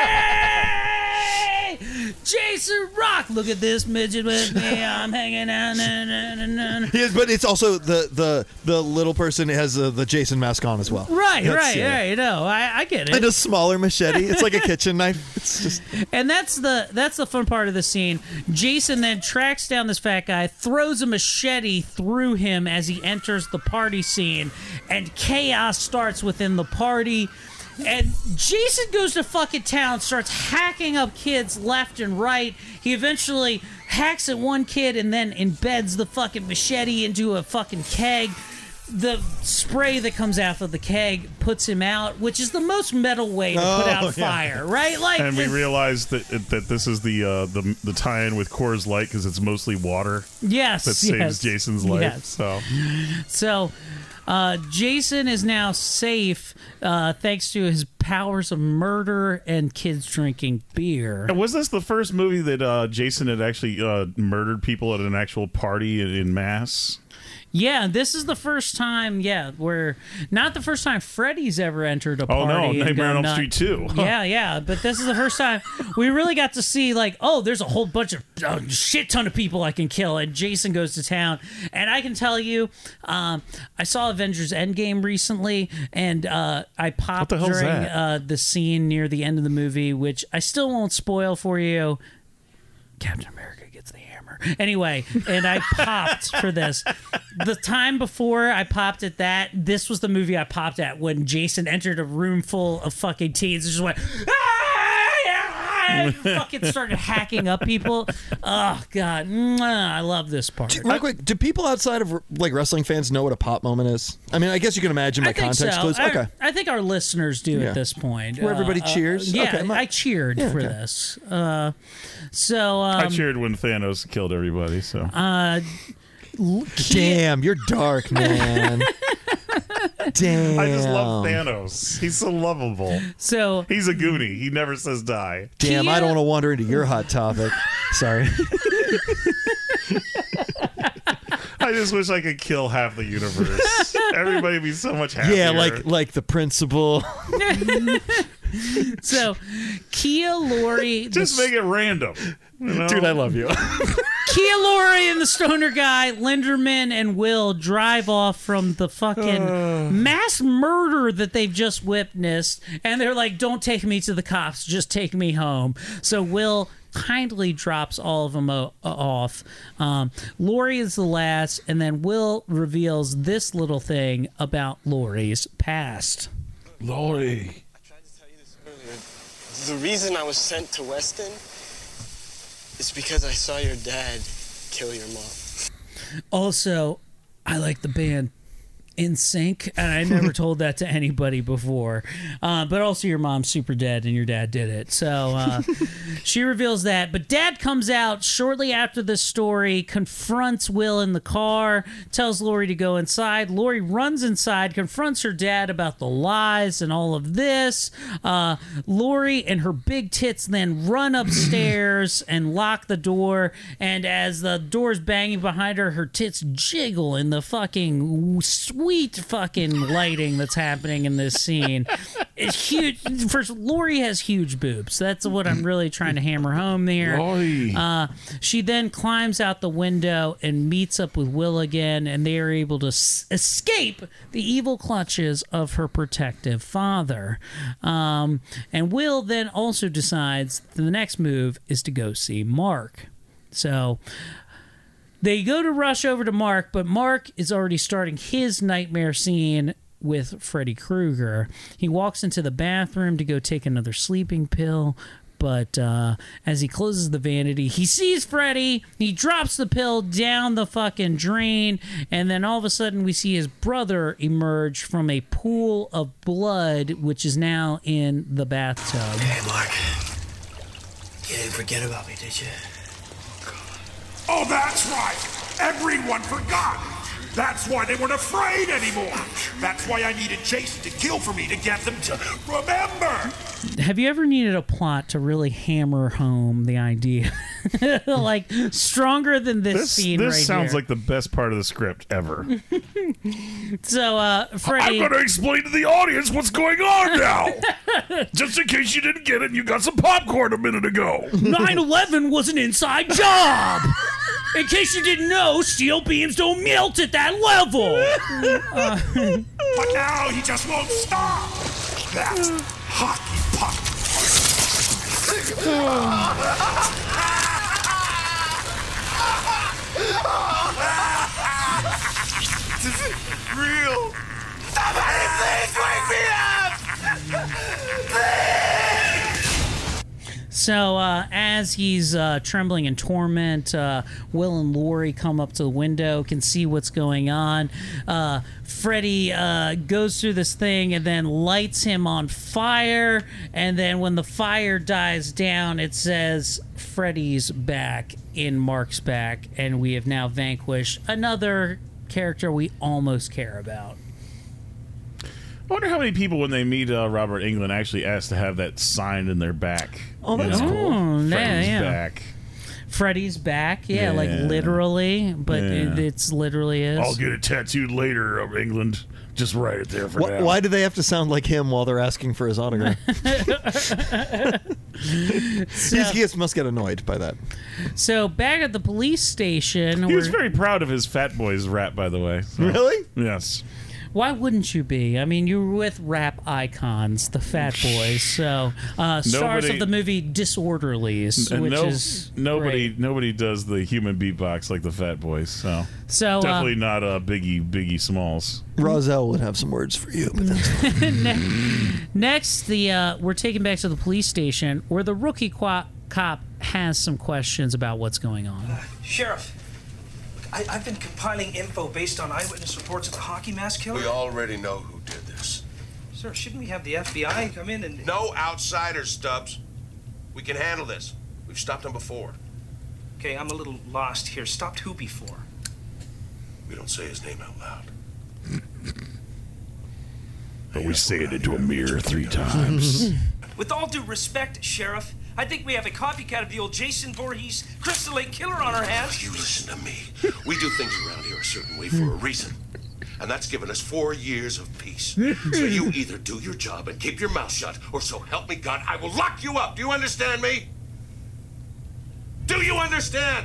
Jason Rock! Look at this midget with me. I'm hanging out. Yes, but it's also the little person has the Jason mask on as well. Right. I get it. And a smaller machete. It's like a kitchen knife. It's just. And that's the fun part of the scene. Jason then tracks down this fat guy, throws a machete through him as he enters the party scene, and chaos starts within the party. And Jason goes to fucking town, starts hacking up kids left and right. He eventually hacks at one kid and then embeds the fucking machete into a fucking keg. The spray that comes out of the keg puts him out, which is the most metal way to put out fire, right? Like, and we realize that this is the tie-in with Coors Light because it's mostly water. Yes, that saves Jason's life. Yes. So Jason is now safe thanks to his powers of murder and kids drinking beer. And was this the first movie that Jason had actually murdered people at an actual party in mass? Yeah, this is the first time, where not the first time Freddy's ever entered a party. Oh, no, and Nightmare on gone Elm Street 2. Yeah, but this is the first time we really got to see, like, oh, there's a whole bunch of shit ton of people I can kill, and Jason goes to town. And I can tell you, I saw Avengers Endgame recently, and I popped during the scene near the end of the movie, which I still won't spoil for you. Captain America gets the hammer. Anyway, and I popped for this. The time before I popped at that, this was the movie I popped at when Jason entered a room full of fucking teens and just went, and fucking started hacking up people. Oh, God. I love this part. Real quick, do people outside of like wrestling fans know what a pop moment is? I mean, I guess you can imagine by context clues. Okay. I think our listeners do at this point. Where everybody cheers? Yeah, okay, I cheered for this. I cheered when Thanos killed everybody. So, damn, you're dark, man. Damn, I just love Thanos. He's so lovable. So he's a Goonie. He never says die. Damn, I don't want to wander into your hot topic. Sorry. I just wish I could kill half the universe. Everybody would be so much happier. Yeah, like the principal. So, Kia Lorre... Just make it random. You know? Dude, I love you. Kia Lorre and the stoner guy, Linderman and Will, drive off from the fucking mass murder that they've just witnessed. And they're like, don't take me to the cops. Just take me home. So Will kindly drops all of them off. Lori is the last. And then Will reveals this little thing about Lori's past. Lori. The reason I was sent to Weston is because I saw your dad kill your mom. Also, I like the band NSYNC, and I never told that to anybody before. But also, your mom's super dead, and your dad did it. So she reveals that. But Dad comes out shortly after this story, confronts Will in the car, tells Lori to go inside. Lori runs inside, confronts her dad about the lies and all of this. Lori and her big tits then run upstairs and lock the door. And as the door's banging behind her, her tits jiggle in the fucking sweet fucking lighting that's happening in this scene. It's huge. First, Lori has huge boobs. That's what I'm really trying to hammer home there. She then climbs out the window and meets up with Will again, and they are able to escape the evil clutches of her protective father. And Will then also decides the next move is to go see Mark. So they go to rush over to Mark, but Mark is already starting his nightmare scene with Freddy Krueger. He walks into the bathroom to go take another sleeping pill, but as he closes the vanity, he sees Freddy. He drops the pill down the fucking drain, and then all of a sudden we see his brother emerge from a pool of blood, which is now in the bathtub. Hey, Mark. You didn't forget about me, did you? Oh, that's right. Everyone forgot. That's why they weren't afraid anymore. That's why I needed Jason to kill for me to get them to remember. Have you ever needed a plot to really hammer home the idea? Like, stronger than this scene right here. This sounds like the best part of the script ever. So, Freddy... I'm going to explain to the audience what's going on now. Just in case you didn't get it and you got some popcorn a minute ago. 9/11 was an inside job. In case you didn't know, steel beams don't melt at that level. But now he just won't stop. That hockey puck. This is real. Somebody please wake me up. Please. So as he's trembling in torment, Will and Lori come up to the window, can see what's going on. Freddy goes through this thing and then lights him on fire. And then when the fire dies down, it says Freddy's back in Mark's back. And we have now vanquished another character we almost care about. I wonder how many people, when they meet Robert Englund, actually ask to have that signed in their back. Oh, that's cool. Freddy's back. Freddy's back, like literally, but it's literally is. I'll get it tattooed later, England. Just write it there for now. Why do they have to sound like him while they're asking for his autograph? He must get annoyed by that. So back at the police station, he was very proud of his Fat Boys rap, by the way. So. Really? Yes. Why wouldn't you be? I mean, you were with rap icons, the Fat Boys, so stars of the movie Disorderlies, which is nobody does the human beatbox like the Fat Boys. So definitely not Biggie Smalls. Rozelle would have some words for you, but that's fine. Next, we're taken back to the police station where the rookie cop has some questions about what's going on. Sheriff. I've been compiling info based on eyewitness reports of the hockey mask killer. We already know who did this. Sir, shouldn't we have the FBI come in and... No outsiders, Stubbs. We can handle this. We've stopped them before. Okay, I'm a little lost here. Stopped who before? We don't say his name out loud. But we say it into a mirror 3 times. With all due respect, Sheriff, I think we have a copycat of the old Jason Voorhees Crystal Lake Killer on our hands. You listen to me. We do things around here a certain way for a reason. And that's given us 4 years of peace. So you either do your job and keep your mouth shut, or so help me God, I will lock you up. Do you understand me? Do you understand?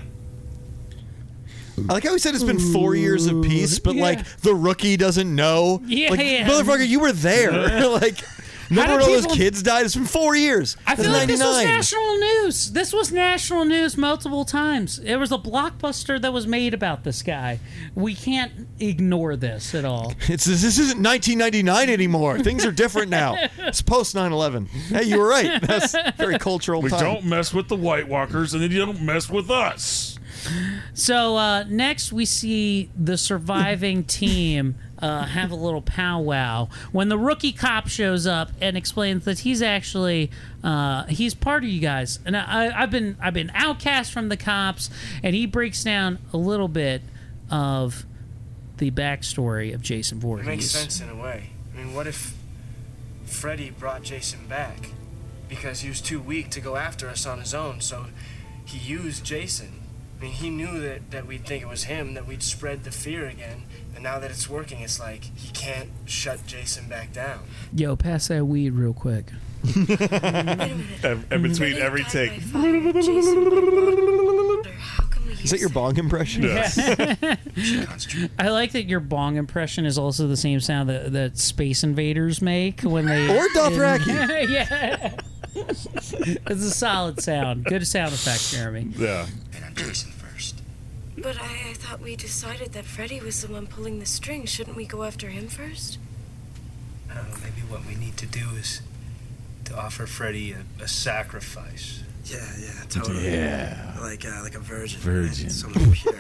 I like how he said it's been 4 years of peace, but like the rookie doesn't know. Motherfucker, you were there. Like... Remember when all those kids died? It's been 4 years. I feel like this was national news. This was national news multiple times. There was a blockbuster that was made about this guy. We can't ignore this at all. This isn't 1999 anymore. Things are different now. It's post 9/11. Hey, you were right. That's very cultural time. We don't mess with the White Walkers, and then you don't mess with us. So next we see the surviving team have a little powwow when the rookie cop shows up and explains that he's actually he's part of you guys, and I've been outcast from the cops, and he breaks down a little bit of the backstory of Jason Voorhees. It makes sense in a way. I mean, what if Freddy brought Jason back because he was too weak to go after us on his own, so he used Jason. I mean, he knew that we'd think it was him, that we'd spread the fear again, and now that it's working, it's like he can't shut Jason back down. Yo, pass that weed real quick. And between every take. Is that your bong impression? Yes. I like that your bong impression is also the same sound that Space Invaders make when they... Or Dothraki. Yeah. It's a solid sound. Good sound effect, Jeremy. Yeah. Jason first. But I thought we decided that Freddy was the one pulling the strings. Shouldn't we go after him first? I don't know, maybe what we need to do is to offer Freddy a sacrifice. Yeah, totally. Yeah. Like a virgin. Virgin. Right? Someone pure.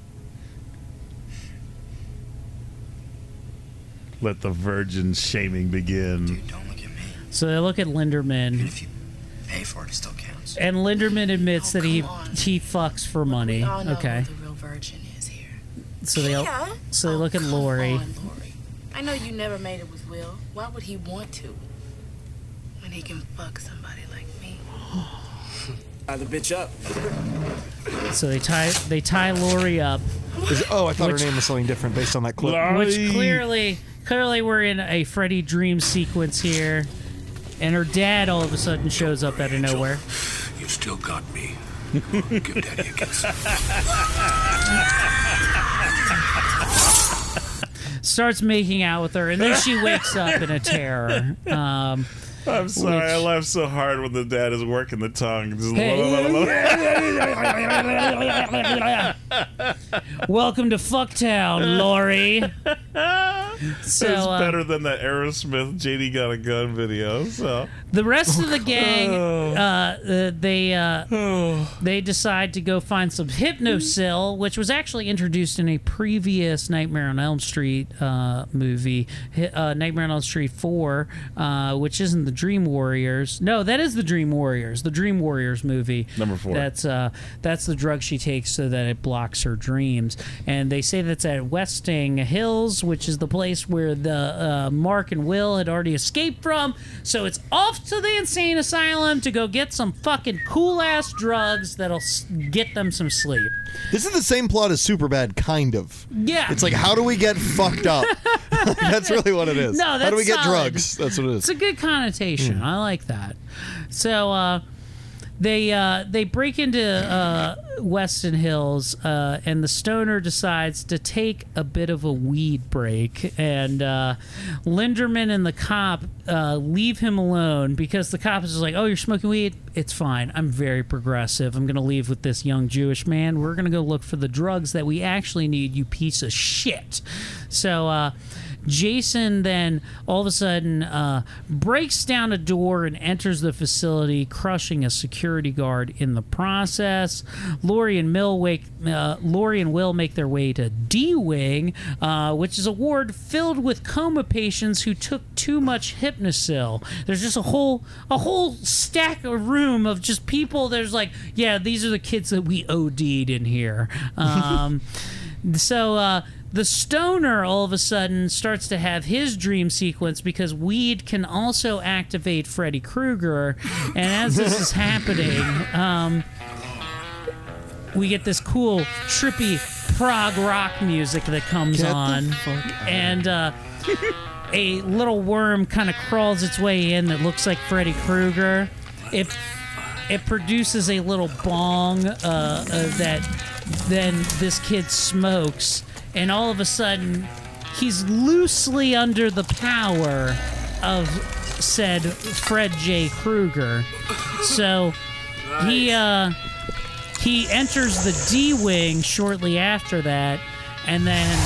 Let the virgin shaming begin. Dude, don't look at me. So they look at Linderman. Even if you pay for it, it still counts. And Linderman admits that he fucks for money. We all know Okay. who the real virgin is here. So they look at Lori. I know you never made it with Will. Why would he want to when he can fuck somebody like me? Tie the bitch up. So they tie Lori up. I thought her name was something different based on that clip. Which clearly we're in a Freddy dream sequence here. And her dad all of a sudden shows up out of nowhere. You still got me. Give Daddy a kiss. Starts making out with her, and then she wakes up in a terror. I'm sorry, I laugh so hard when the dad is working the tongue. Welcome to Fucktown, Lori. It's better than that Aerosmith JD Got a Gun video. So the rest of the gang, they decide to go find some Hypnosil, which was actually introduced in a previous Nightmare on Elm Street movie, Nightmare on Elm Street 4, which isn't the Dream Warriors. No, that is the Dream Warriors. The Dream Warriors movie. Number 4. That's the drug she takes so that it blocks her dreams. And they say that's at Westing Hills, which is the place place where the Mark and Will had already escaped from. So it's off to the insane asylum to go get some fucking cool-ass drugs that'll get them some sleep. This is the same plot as Superbad, kind of. Yeah. It's like, how do we get fucked up? That's really what it is. No, that's how do we get solid. drugs? That's what it is. It's a good connotation. I like that. So they break into Weston Hills, and the stoner decides to take a bit of a weed break, and Linderman and the cop leave him alone because the cop is just like, oh, you're smoking weed? It's fine. I'm very progressive. I'm going to leave with this young Jewish man. We're going to go look for the drugs that we actually need, you piece of shit. So Jason then all of a sudden breaks down a door and enters the facility, crushing a security guard in the process. Laurie and Will make their way to D-Wing, which is a ward filled with coma patients who took too much Hypnosil. There's just a whole stack of room of just people. There's like, yeah, these are the kids that we OD'd in here. So the stoner all of a sudden starts to have his dream sequence because weed can also activate Freddy Krueger. And as this is happening, we get this cool, trippy prog rock music that comes on. And a little worm kind of crawls its way in that looks like Freddy Krueger. It produces a little bong that then this kid smokes. And all of a sudden, he's loosely under the power of said Fred J. Krueger. So he enters the D-Wing shortly after that, and then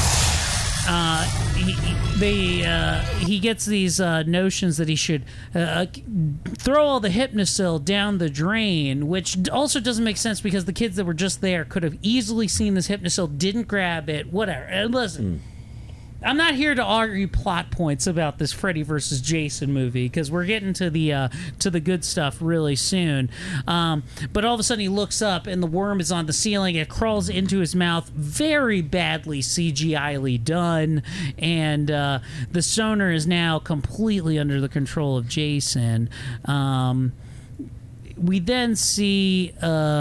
he gets these notions that he should throw all the Hypnosil down the drain, which also doesn't make sense because the kids that were just there could have easily seen this Hypnosil, didn't grab it, whatever. And listen, I'm not here to argue plot points about this Freddy versus Jason movie because we're getting to the good stuff really soon. But all of a sudden he looks up and the worm is on the ceiling. It crawls into his mouth, very badly CGI-ly done, and the stoner is now completely under the control of Jason. We then see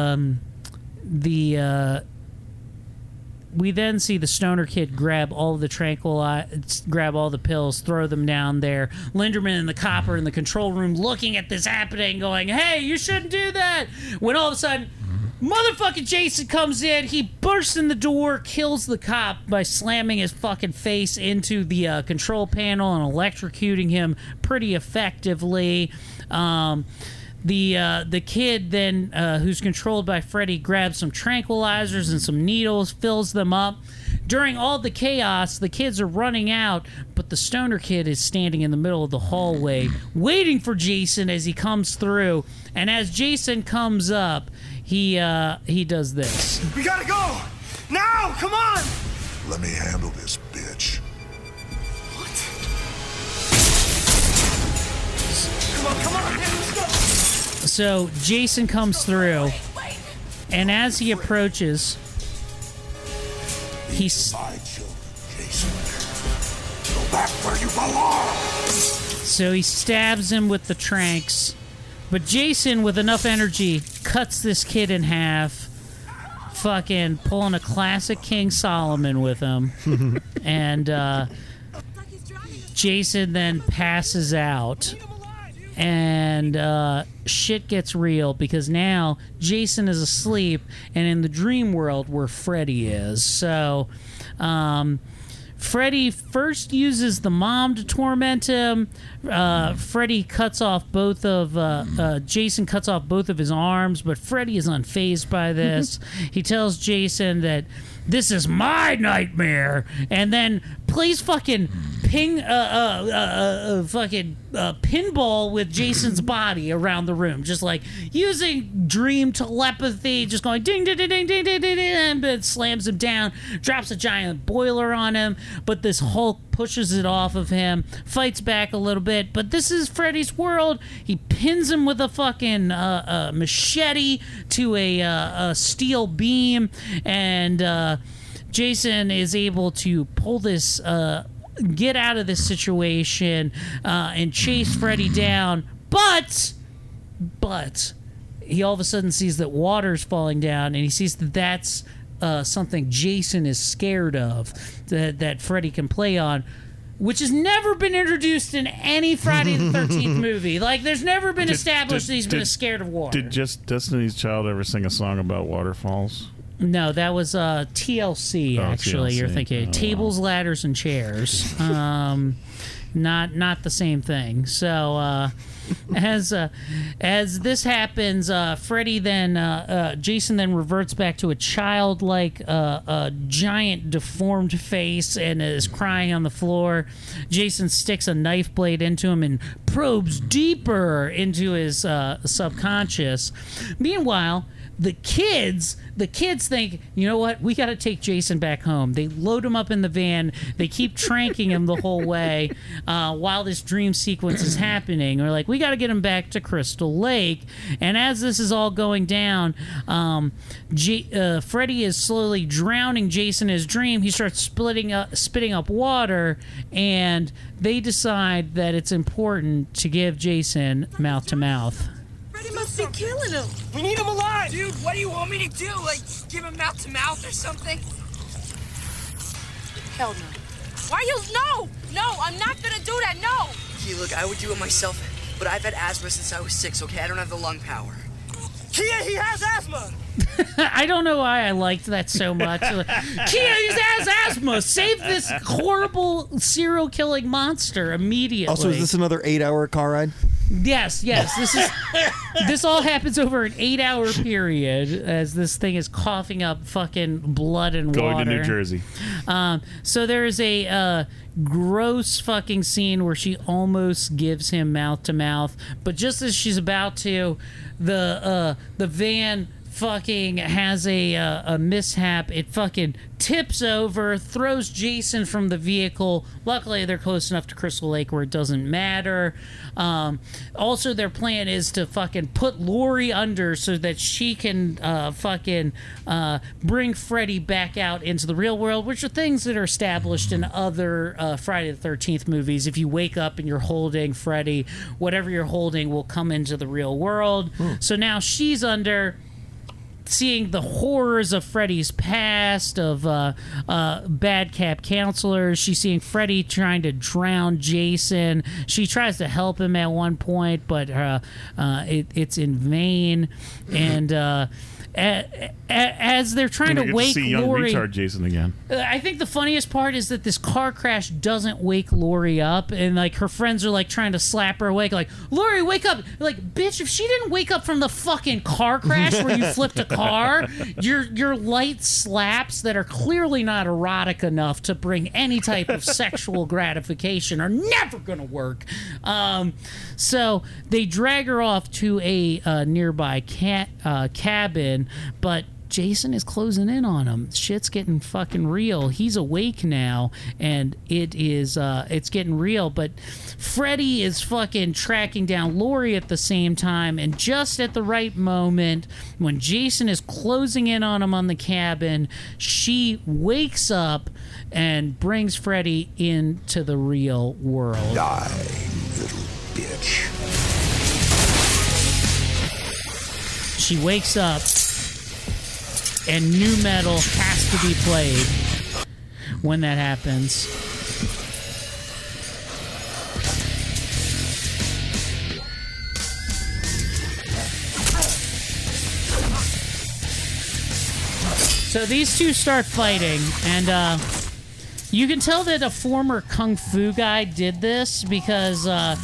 the stoner kid grab all the pills, throw them down there. Linderman and the cop are in the control room looking at this happening, going, hey, you shouldn't do that. When all of a sudden, motherfucking Jason comes in, he bursts in the door, kills the cop by slamming his fucking face into the control panel and electrocuting him pretty effectively. The kid then, who's controlled by Freddy, grabs some tranquilizers and some needles, fills them up. During all the chaos, the kids are running out, but the stoner kid is standing in the middle of the hallway, waiting for Jason as he comes through. And as Jason comes up, he does this. We gotta go! Now! Come on! Let me handle this, bitch. Come on, let's go! So Jason comes through, and as he approaches, he's my children, Jason. Go back where you belong. So he stabs him with the tranks, but Jason, with enough energy, cuts this kid in half, fucking pulling a classic King Solomon with him, and Jason then passes out. And shit gets real because now Jason is asleep and in the dream world where Freddy is. So Freddy first uses the mom to torment him. Freddy cuts off both of Jason cuts off both of his arms, but Freddy is unfazed by this. He tells Jason that this is my nightmare, and then plays fucking pinball with Jason's body around the room, just like using dream telepathy, just going ding ding ding ding ding ding ding, and it slams him down, drops a giant boiler on him, but this Hulk pushes it off of him, fights back a little bit, but this is Freddy's world. He pins him with a fucking machete to a steel beam, and Jason is able to pull this get out of this situation and chase Freddy down. But he all of a sudden sees that water's falling down, and he sees that that's something Jason is scared of, that Freddy can play on, which has never been introduced in any Friday the 13th movie. Like, there's never been established that he's been scared of water. Did just Destiny's Child ever sing a song about waterfalls? No, that was TLC, actually. TLC. You're thinking tables, ladders, and chairs. Not the same thing. So as this happens, Freddy then Jason then reverts back to a childlike, giant deformed face and is crying on the floor. Jason sticks a knife blade into him and probes deeper into his subconscious. Meanwhile, the kids think, you know what, we got to take Jason back home. They load him up in the van. They keep tranking him the whole way while this dream sequence is happening. They're like, we got to get him back to Crystal Lake. And as this is all going down, Freddy is slowly drowning Jason in his dream. He starts spitting up water, and they decide that it's important to give Jason mouth to mouth. Freddy must be killing him. We need him alive! Dude, what do you want me to do? Like, give him mouth to mouth or something? Hell no. Why you? No, I'm not gonna do that, no! Gee, look, I would do it myself, but I've had asthma since I was 6, okay? I don't have the lung power. Kia, he has asthma! I don't know why I liked that so much. Kia, he has asthma! Save this horrible serial-killing monster immediately. Also, is this another 8-hour car ride? Yes. This all happens over an 8-hour period as this thing is coughing up fucking blood and water. Going to New Jersey. So there is a gross fucking scene where she almost gives him mouth to mouth, but just as she's about to, the van fucking has a mishap. It fucking tips over, throws Jason from the vehicle. Luckily, they're close enough to Crystal Lake where it doesn't matter. Also, their plan is to fucking put Lori under so that she can bring Freddy back out into the real world, which are things that are established in other Friday the 13th movies. If you wake up and you're holding Freddy, whatever you're holding will come into the real world. So now she's under, seeing the horrors of Freddy's past, of bad cop counselors. She's seeing Freddy trying to drown Jason. She tries to help him at one point, but it's in vain. And as they're trying to wake see young Lori, retard Jason again. I think the funniest part is that this car crash doesn't wake Lori up, and like her friends are like trying to slap her awake, like, Lori, wake up! Like, bitch, if she didn't wake up from the fucking car crash where you flipped a car, your light slaps that are clearly not erotic enough to bring any type of sexual gratification are never gonna work. So they drag her off to a nearby cabin, but Jason is closing in on him. Shit's getting fucking real. He's awake now, and it's getting real. But Freddy is fucking tracking down Lori at the same time, and just at the right moment, when Jason is closing in on him on the cabin, she wakes up and brings Freddy into the real world. Die, little bitch. She wakes up, and nu metal has to be played when that happens. So these two start fighting, and you can tell that a former kung fu guy did this because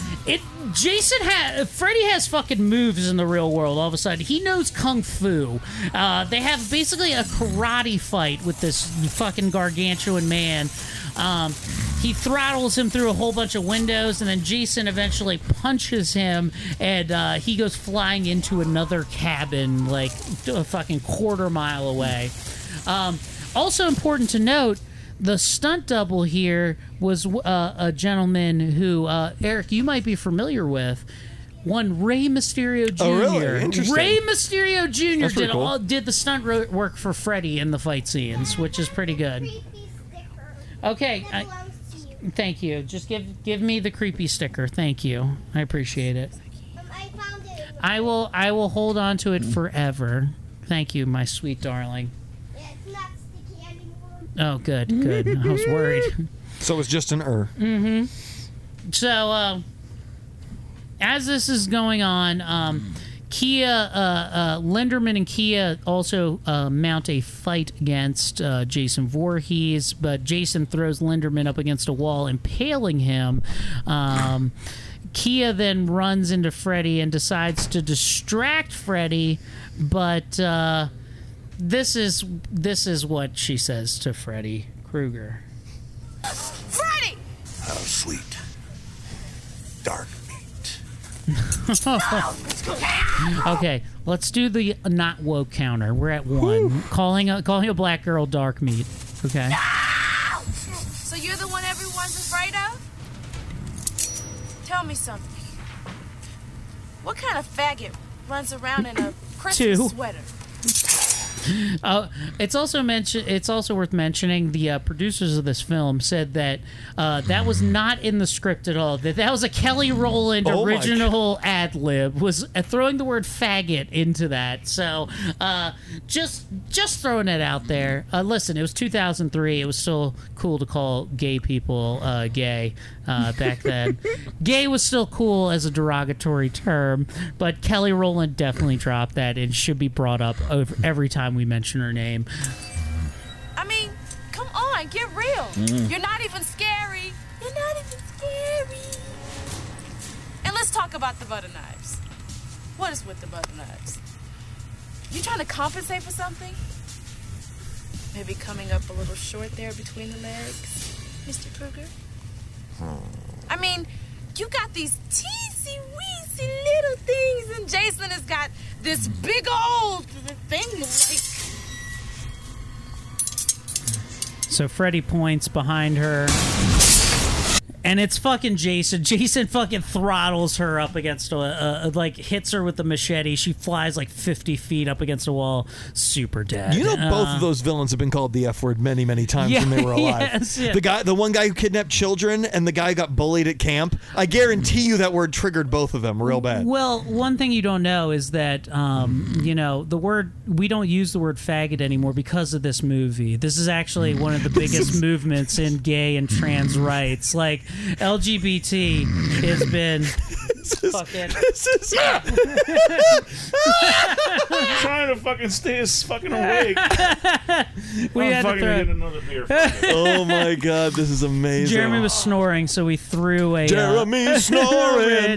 Freddy has fucking moves in the real world. All of a sudden, he knows kung fu. They have basically a karate fight with this fucking gargantuan man. He throttles him through a whole bunch of windows, and then Jason eventually punches him, and he goes flying into another cabin like a fucking quarter-mile away. Also important to note, the stunt double here was a gentleman who, Eric, you might be familiar with. One Rey Mysterio Jr. Oh, really? Interesting. Rey Mysterio Jr. Cool. did the stunt work for Freddy in the fight scenes, which is pretty good. Okay. Thank you. Just give me the creepy sticker. Thank you. I appreciate it. I found it. I will hold on to it forever. Thank you, my sweet darling. Yeah, it's not sticky anymore. Oh, good. I was worried. So it's just an Mm-hmm. So, as this is going on, Linderman and Kia also mount a fight against Jason Voorhees, but Jason throws Linderman up against a wall, impaling him. Kia then runs into Freddy and decides to distract Freddy, but this is what she says to Freddy Krueger. Freddy! How sweet. Dark meat. Okay, let's do the not woke counter. We're at 1. Calling a black girl dark meat. Okay. So you're the one everyone's afraid of? Tell me something. What kind of faggot runs around in a Christmas 2. sweater? It's also worth mentioning the producers of this film said that that was not in the script at all. That was a Kelly Rowland original ad lib, was throwing the word faggot into that. So just throwing it out there. Listen, it was 2003. It was still cool to call gay people gay back then. Gay was still cool as a derogatory term, but Kelly Rowland definitely dropped that and should be brought up every time we mention her name. I mean, come on, get real. You're not even scary. You're not even scary. And let's talk about the butter knives. What is with the butter knives? You trying to compensate for something? Maybe coming up a little short there between the legs, Mr. Krueger? I mean, you got these teensy-weensy little things, and Jason has got this big old thing like... So Freddy points behind her, and it's fucking Jason. Jason fucking throttles her up against like hits her with the machete. She flies like 50 feet up against a wall. Super dead. You know, both of those villains have been called the F word many, many times when they were alive. Yes. The one guy who kidnapped children and the guy who got bullied at camp. I guarantee you that word triggered both of them real bad. Well, one thing you don't know is that we don't use the word faggot anymore because of this movie. This is actually one of the biggest movements in gay and trans rights. Like, LGBT has been fucking... trying to fucking stay fucking awake. We had to get another beer. Oh my god, this is amazing. Jeremy was snoring, so we threw a... Jeremy snoring.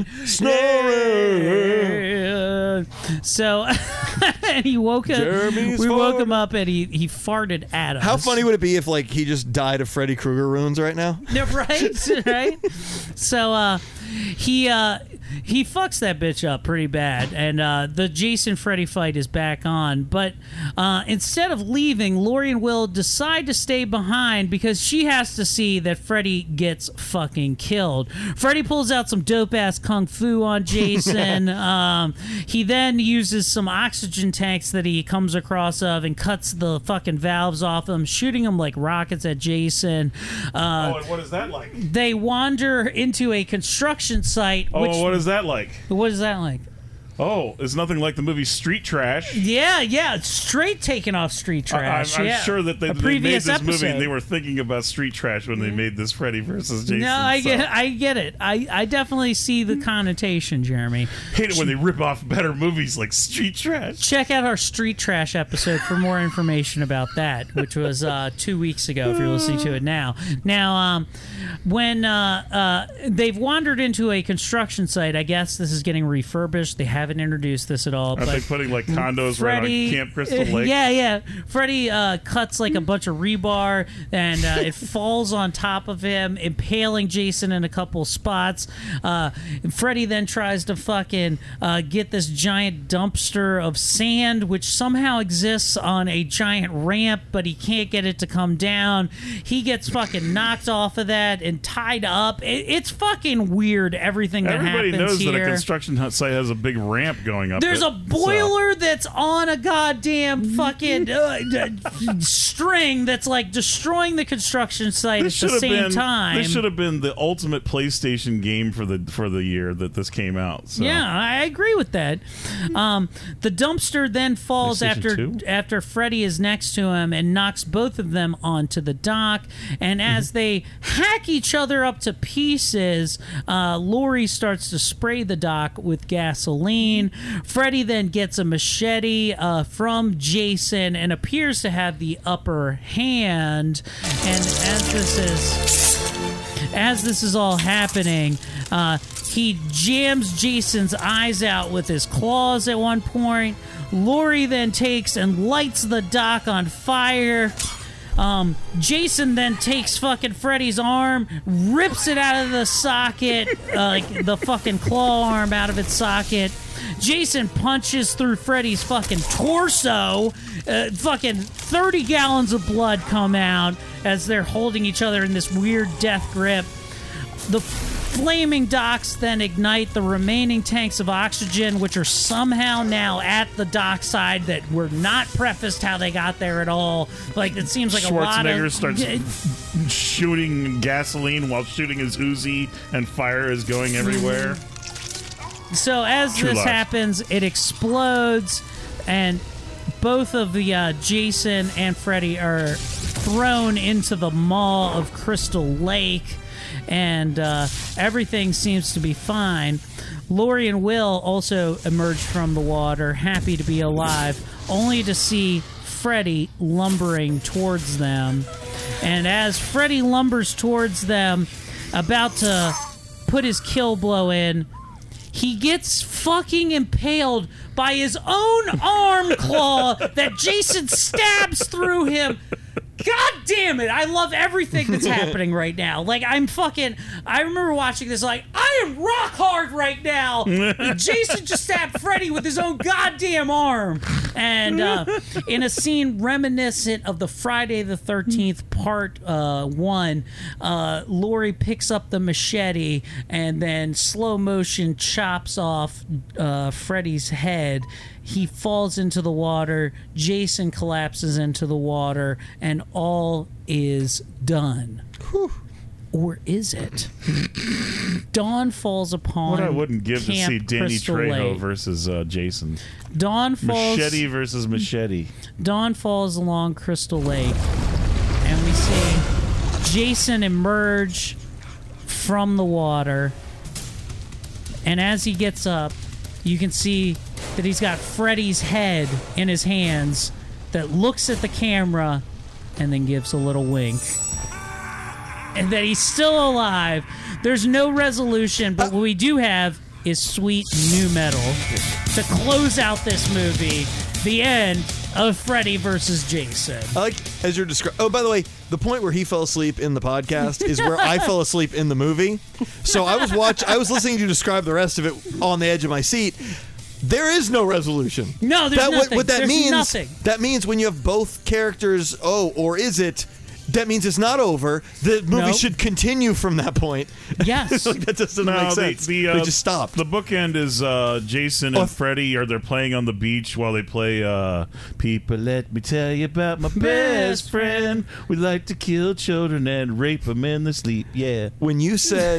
So, and he woke up. We woke him up, and he farted at us. How funny would it be if like he just died of Freddy Krueger runes right now? Yeah, right. So he fucks that bitch up pretty bad, and the Jason Freddy fight is back on. But instead of leaving, Laurie and Will decide to stay behind because she has to see that Freddy gets fucking killed. Freddy pulls out some dope ass kung fu on Jason. He then uses some oxygen tanks that he comes across of and cuts the fucking valves off them, shooting them like rockets at Jason. And what is that like? They wander into a construction site. What is that like? What is that like? Oh, it's nothing like the movie Street Trash. Yeah, straight taking off Street Trash. I'm sure that they made this movie and they were thinking about Street Trash when they made this Freddy versus Jason. No, I get it. I definitely see the connotation, Jeremy. Hate it when they rip off better movies like Street Trash. Check out our Street Trash episode for more information about that, which was 2 weeks ago if you're listening to it now. Now, when they've wandered into a construction site, I guess this is getting refurbished. They haven't introduced this at all. Are they putting like condos right on Camp Crystal Lake? Yeah. Freddy cuts like a bunch of rebar and it falls on top of him, impaling Jason in a couple spots. Freddy then tries to fucking get this giant dumpster of sand, which somehow exists on a giant ramp, but he can't get it to come down. He gets fucking knocked off of that and tied up. It's fucking weird, everything that happens here. Everybody knows that a construction site has a big ramp ramp going up. There's a boiler that's on a goddamn fucking string that's like destroying the construction site at the same time. This should have been the ultimate PlayStation game for the year that this came out. So. Yeah, I agree with that. The dumpster then falls after Freddy is next to him and knocks both of them onto the dock. And as they hack each other up to pieces, Laurie starts to spray the dock with gasoline. Freddy then gets a machete from Jason and appears to have the upper hand. And as this is all happening, he jams Jason's eyes out with his claws at one point. Laurie then takes and lights the dock on fire. Jason then takes fucking Freddy's arm, rips it out of the socket, like the fucking claw arm out of its socket. Jason punches through Freddy's fucking torso. Fucking 30 gallons of blood come out as they're holding each other in this weird death grip. The flaming docks then ignite the remaining tanks of oxygen, which are somehow now at the dockside that were not prefaced how they got there at all. Like, it seems like a lot of... Schwarzenegger starts shooting gasoline while shooting his Uzi, and fire is going everywhere. So as this happens, it explodes, and both of the Jason and Freddy are thrown into the maw of Crystal Lake, and everything seems to be fine. Laurie and Will also emerge from the water, happy to be alive, only to see Freddy lumbering towards them. And as Freddy lumbers towards them, about to put his kill blow in, he gets fucking impaled by his own arm claw that Jason stabs through him. God damn it, I love everything that's happening right now. Like, I remember watching this like, I am rock hard right now. Jason just stabbed Freddy with his own goddamn arm. And in a scene reminiscent of the Friday the 13th Part 1, Laurie picks up the machete and then slow motion chops off Freddy's head. He falls into the water. Jason collapses into the water, and all is done. Whew. Or is it? Dawn falls upon what I wouldn't give Camp to see Danny Crystal Trejo Lake. versus Jason. Dawn falls. Machete versus machete. Dawn falls along Crystal Lake, and we see Jason emerge from the water. And as he gets up, you can see that he's got Freddy's head in his hands that looks at the camera and then gives a little wink. And that he's still alive. There's no resolution, but what we do have is sweet new metal to close out this movie. The end of Freddy versus Jason. I like, as you're describing... Oh, by the way, the point where he fell asleep in the podcast is where I fell asleep in the movie. So I was listening to you describe the rest of it on the edge of my seat. There is no resolution. No, there's nothing. What that there's means, nothing. That means when you have both characters, or is it... That means it's not over. The movie should continue from that point. Yes. Like, that just doesn't make sense. They just stop. The bookend is Jason and Freddy they're playing on the beach while they play People, let me tell you about my best friend. We like to kill children and rape them in their sleep. Yeah. When you said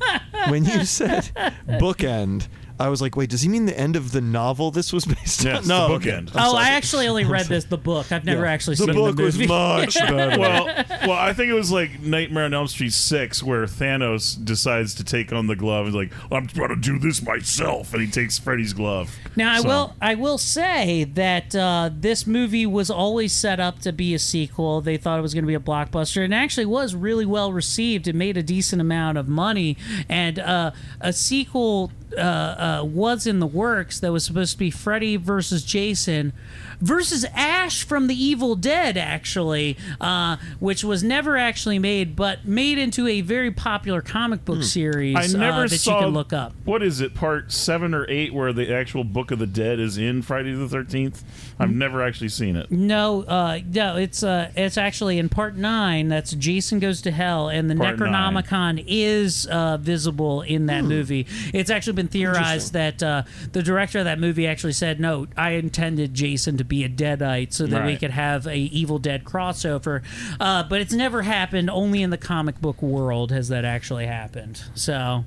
bookend, I was like, wait, does he mean the end of the novel this was based on? Yes, No, the bookend. I'm sorry. I actually only read the book. I've never actually seen the book movie. was much better. Well, I think it was like Nightmare on Elm Street 6 where Thanos decides to take on the glove. He's like, I'm going to do this myself. And he takes Freddy's glove. Now, I will say that this movie was always set up to be a sequel. They thought it was going to be a blockbuster, and actually was really well received. It made a decent amount of money, and a sequel was in the works that was supposed to be Freddy versus Jason versus Ash from the Evil Dead, actually, which was never actually made, but made into a very popular comic book series that you can look up. What is it, part 7 or 8, where the actual Book of the Dead is in Friday the 13th? I've never actually seen it. No, it's actually in part 9. That's Jason Goes to Hell, and the Part Necronomicon is visible in that movie. It's actually been been theorized that the director of that movie actually said, no, I intended Jason to be a Deadite so that we could have a Evil Dead crossover. But it's never happened. Only in the comic book world has that actually happened. So,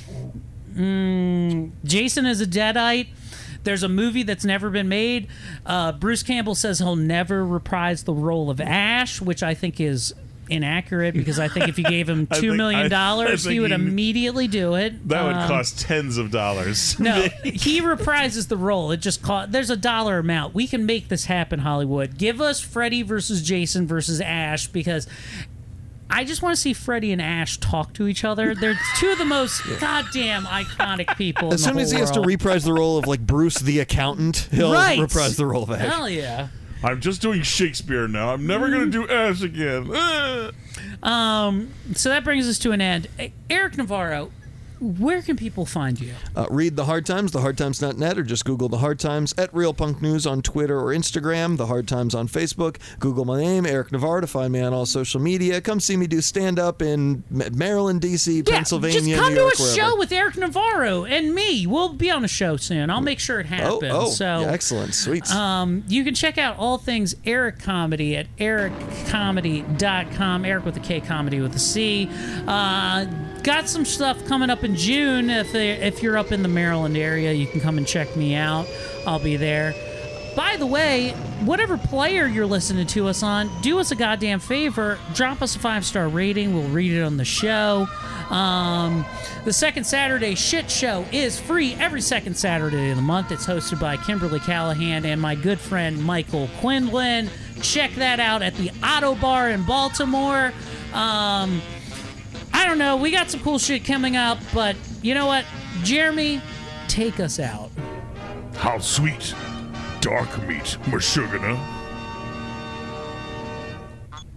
Jason is a Deadite. There's a movie that's never been made. Bruce Campbell says he'll never reprise the role of Ash, which I think is inaccurate, because I think if you gave him $2 million, he would immediately do it. That would cost tens of dollars. No, he reprises the role. It just there's a dollar amount. We can make this happen, Hollywood. Give us Freddy versus Jason versus Ash, because I just want to see Freddy and Ash talk to each other. They're two of the most goddamn iconic people. As soon as he has to reprise the role of like Bruce the accountant, he'll reprise the role of Ash. Hell yeah. I'm just doing Shakespeare now. I'm never going to do Ash again. So that brings us to an end. Eric Navarro, where can people find you? Read The Hard Times, thehardtimes.net, or just Google The Hard Times at Real Punk News on Twitter or Instagram, The Hard Times on Facebook. Google my name, Eric Navarro, to find me on all social media. Come see me do stand-up in Maryland, D.C., Pennsylvania, just come New York, to a show with Eric Navarro and me. We'll be on a show soon. I'll make sure it happens. Yeah, excellent. Sweet. You can check out all things Eric Comedy at ericcomedy.com. Eric with a K, comedy with a C. Got some stuff coming up in June. If you're up in the Maryland area, you can come and check me out. I'll be there. By the way, whatever player you're listening to us on, do us a goddamn favor. Drop us a 5-star rating. We'll read it on the show. The Second Saturday Shit Show is free every second Saturday of the month. It's hosted by Kimberly Callahan and my good friend Michael Quinlan. Check that out at the Otto Bar in Baltimore. I don't know. We got some cool shit coming up, but you know what? Jeremy, take us out. How sweet. Dark meat, Meshuggah.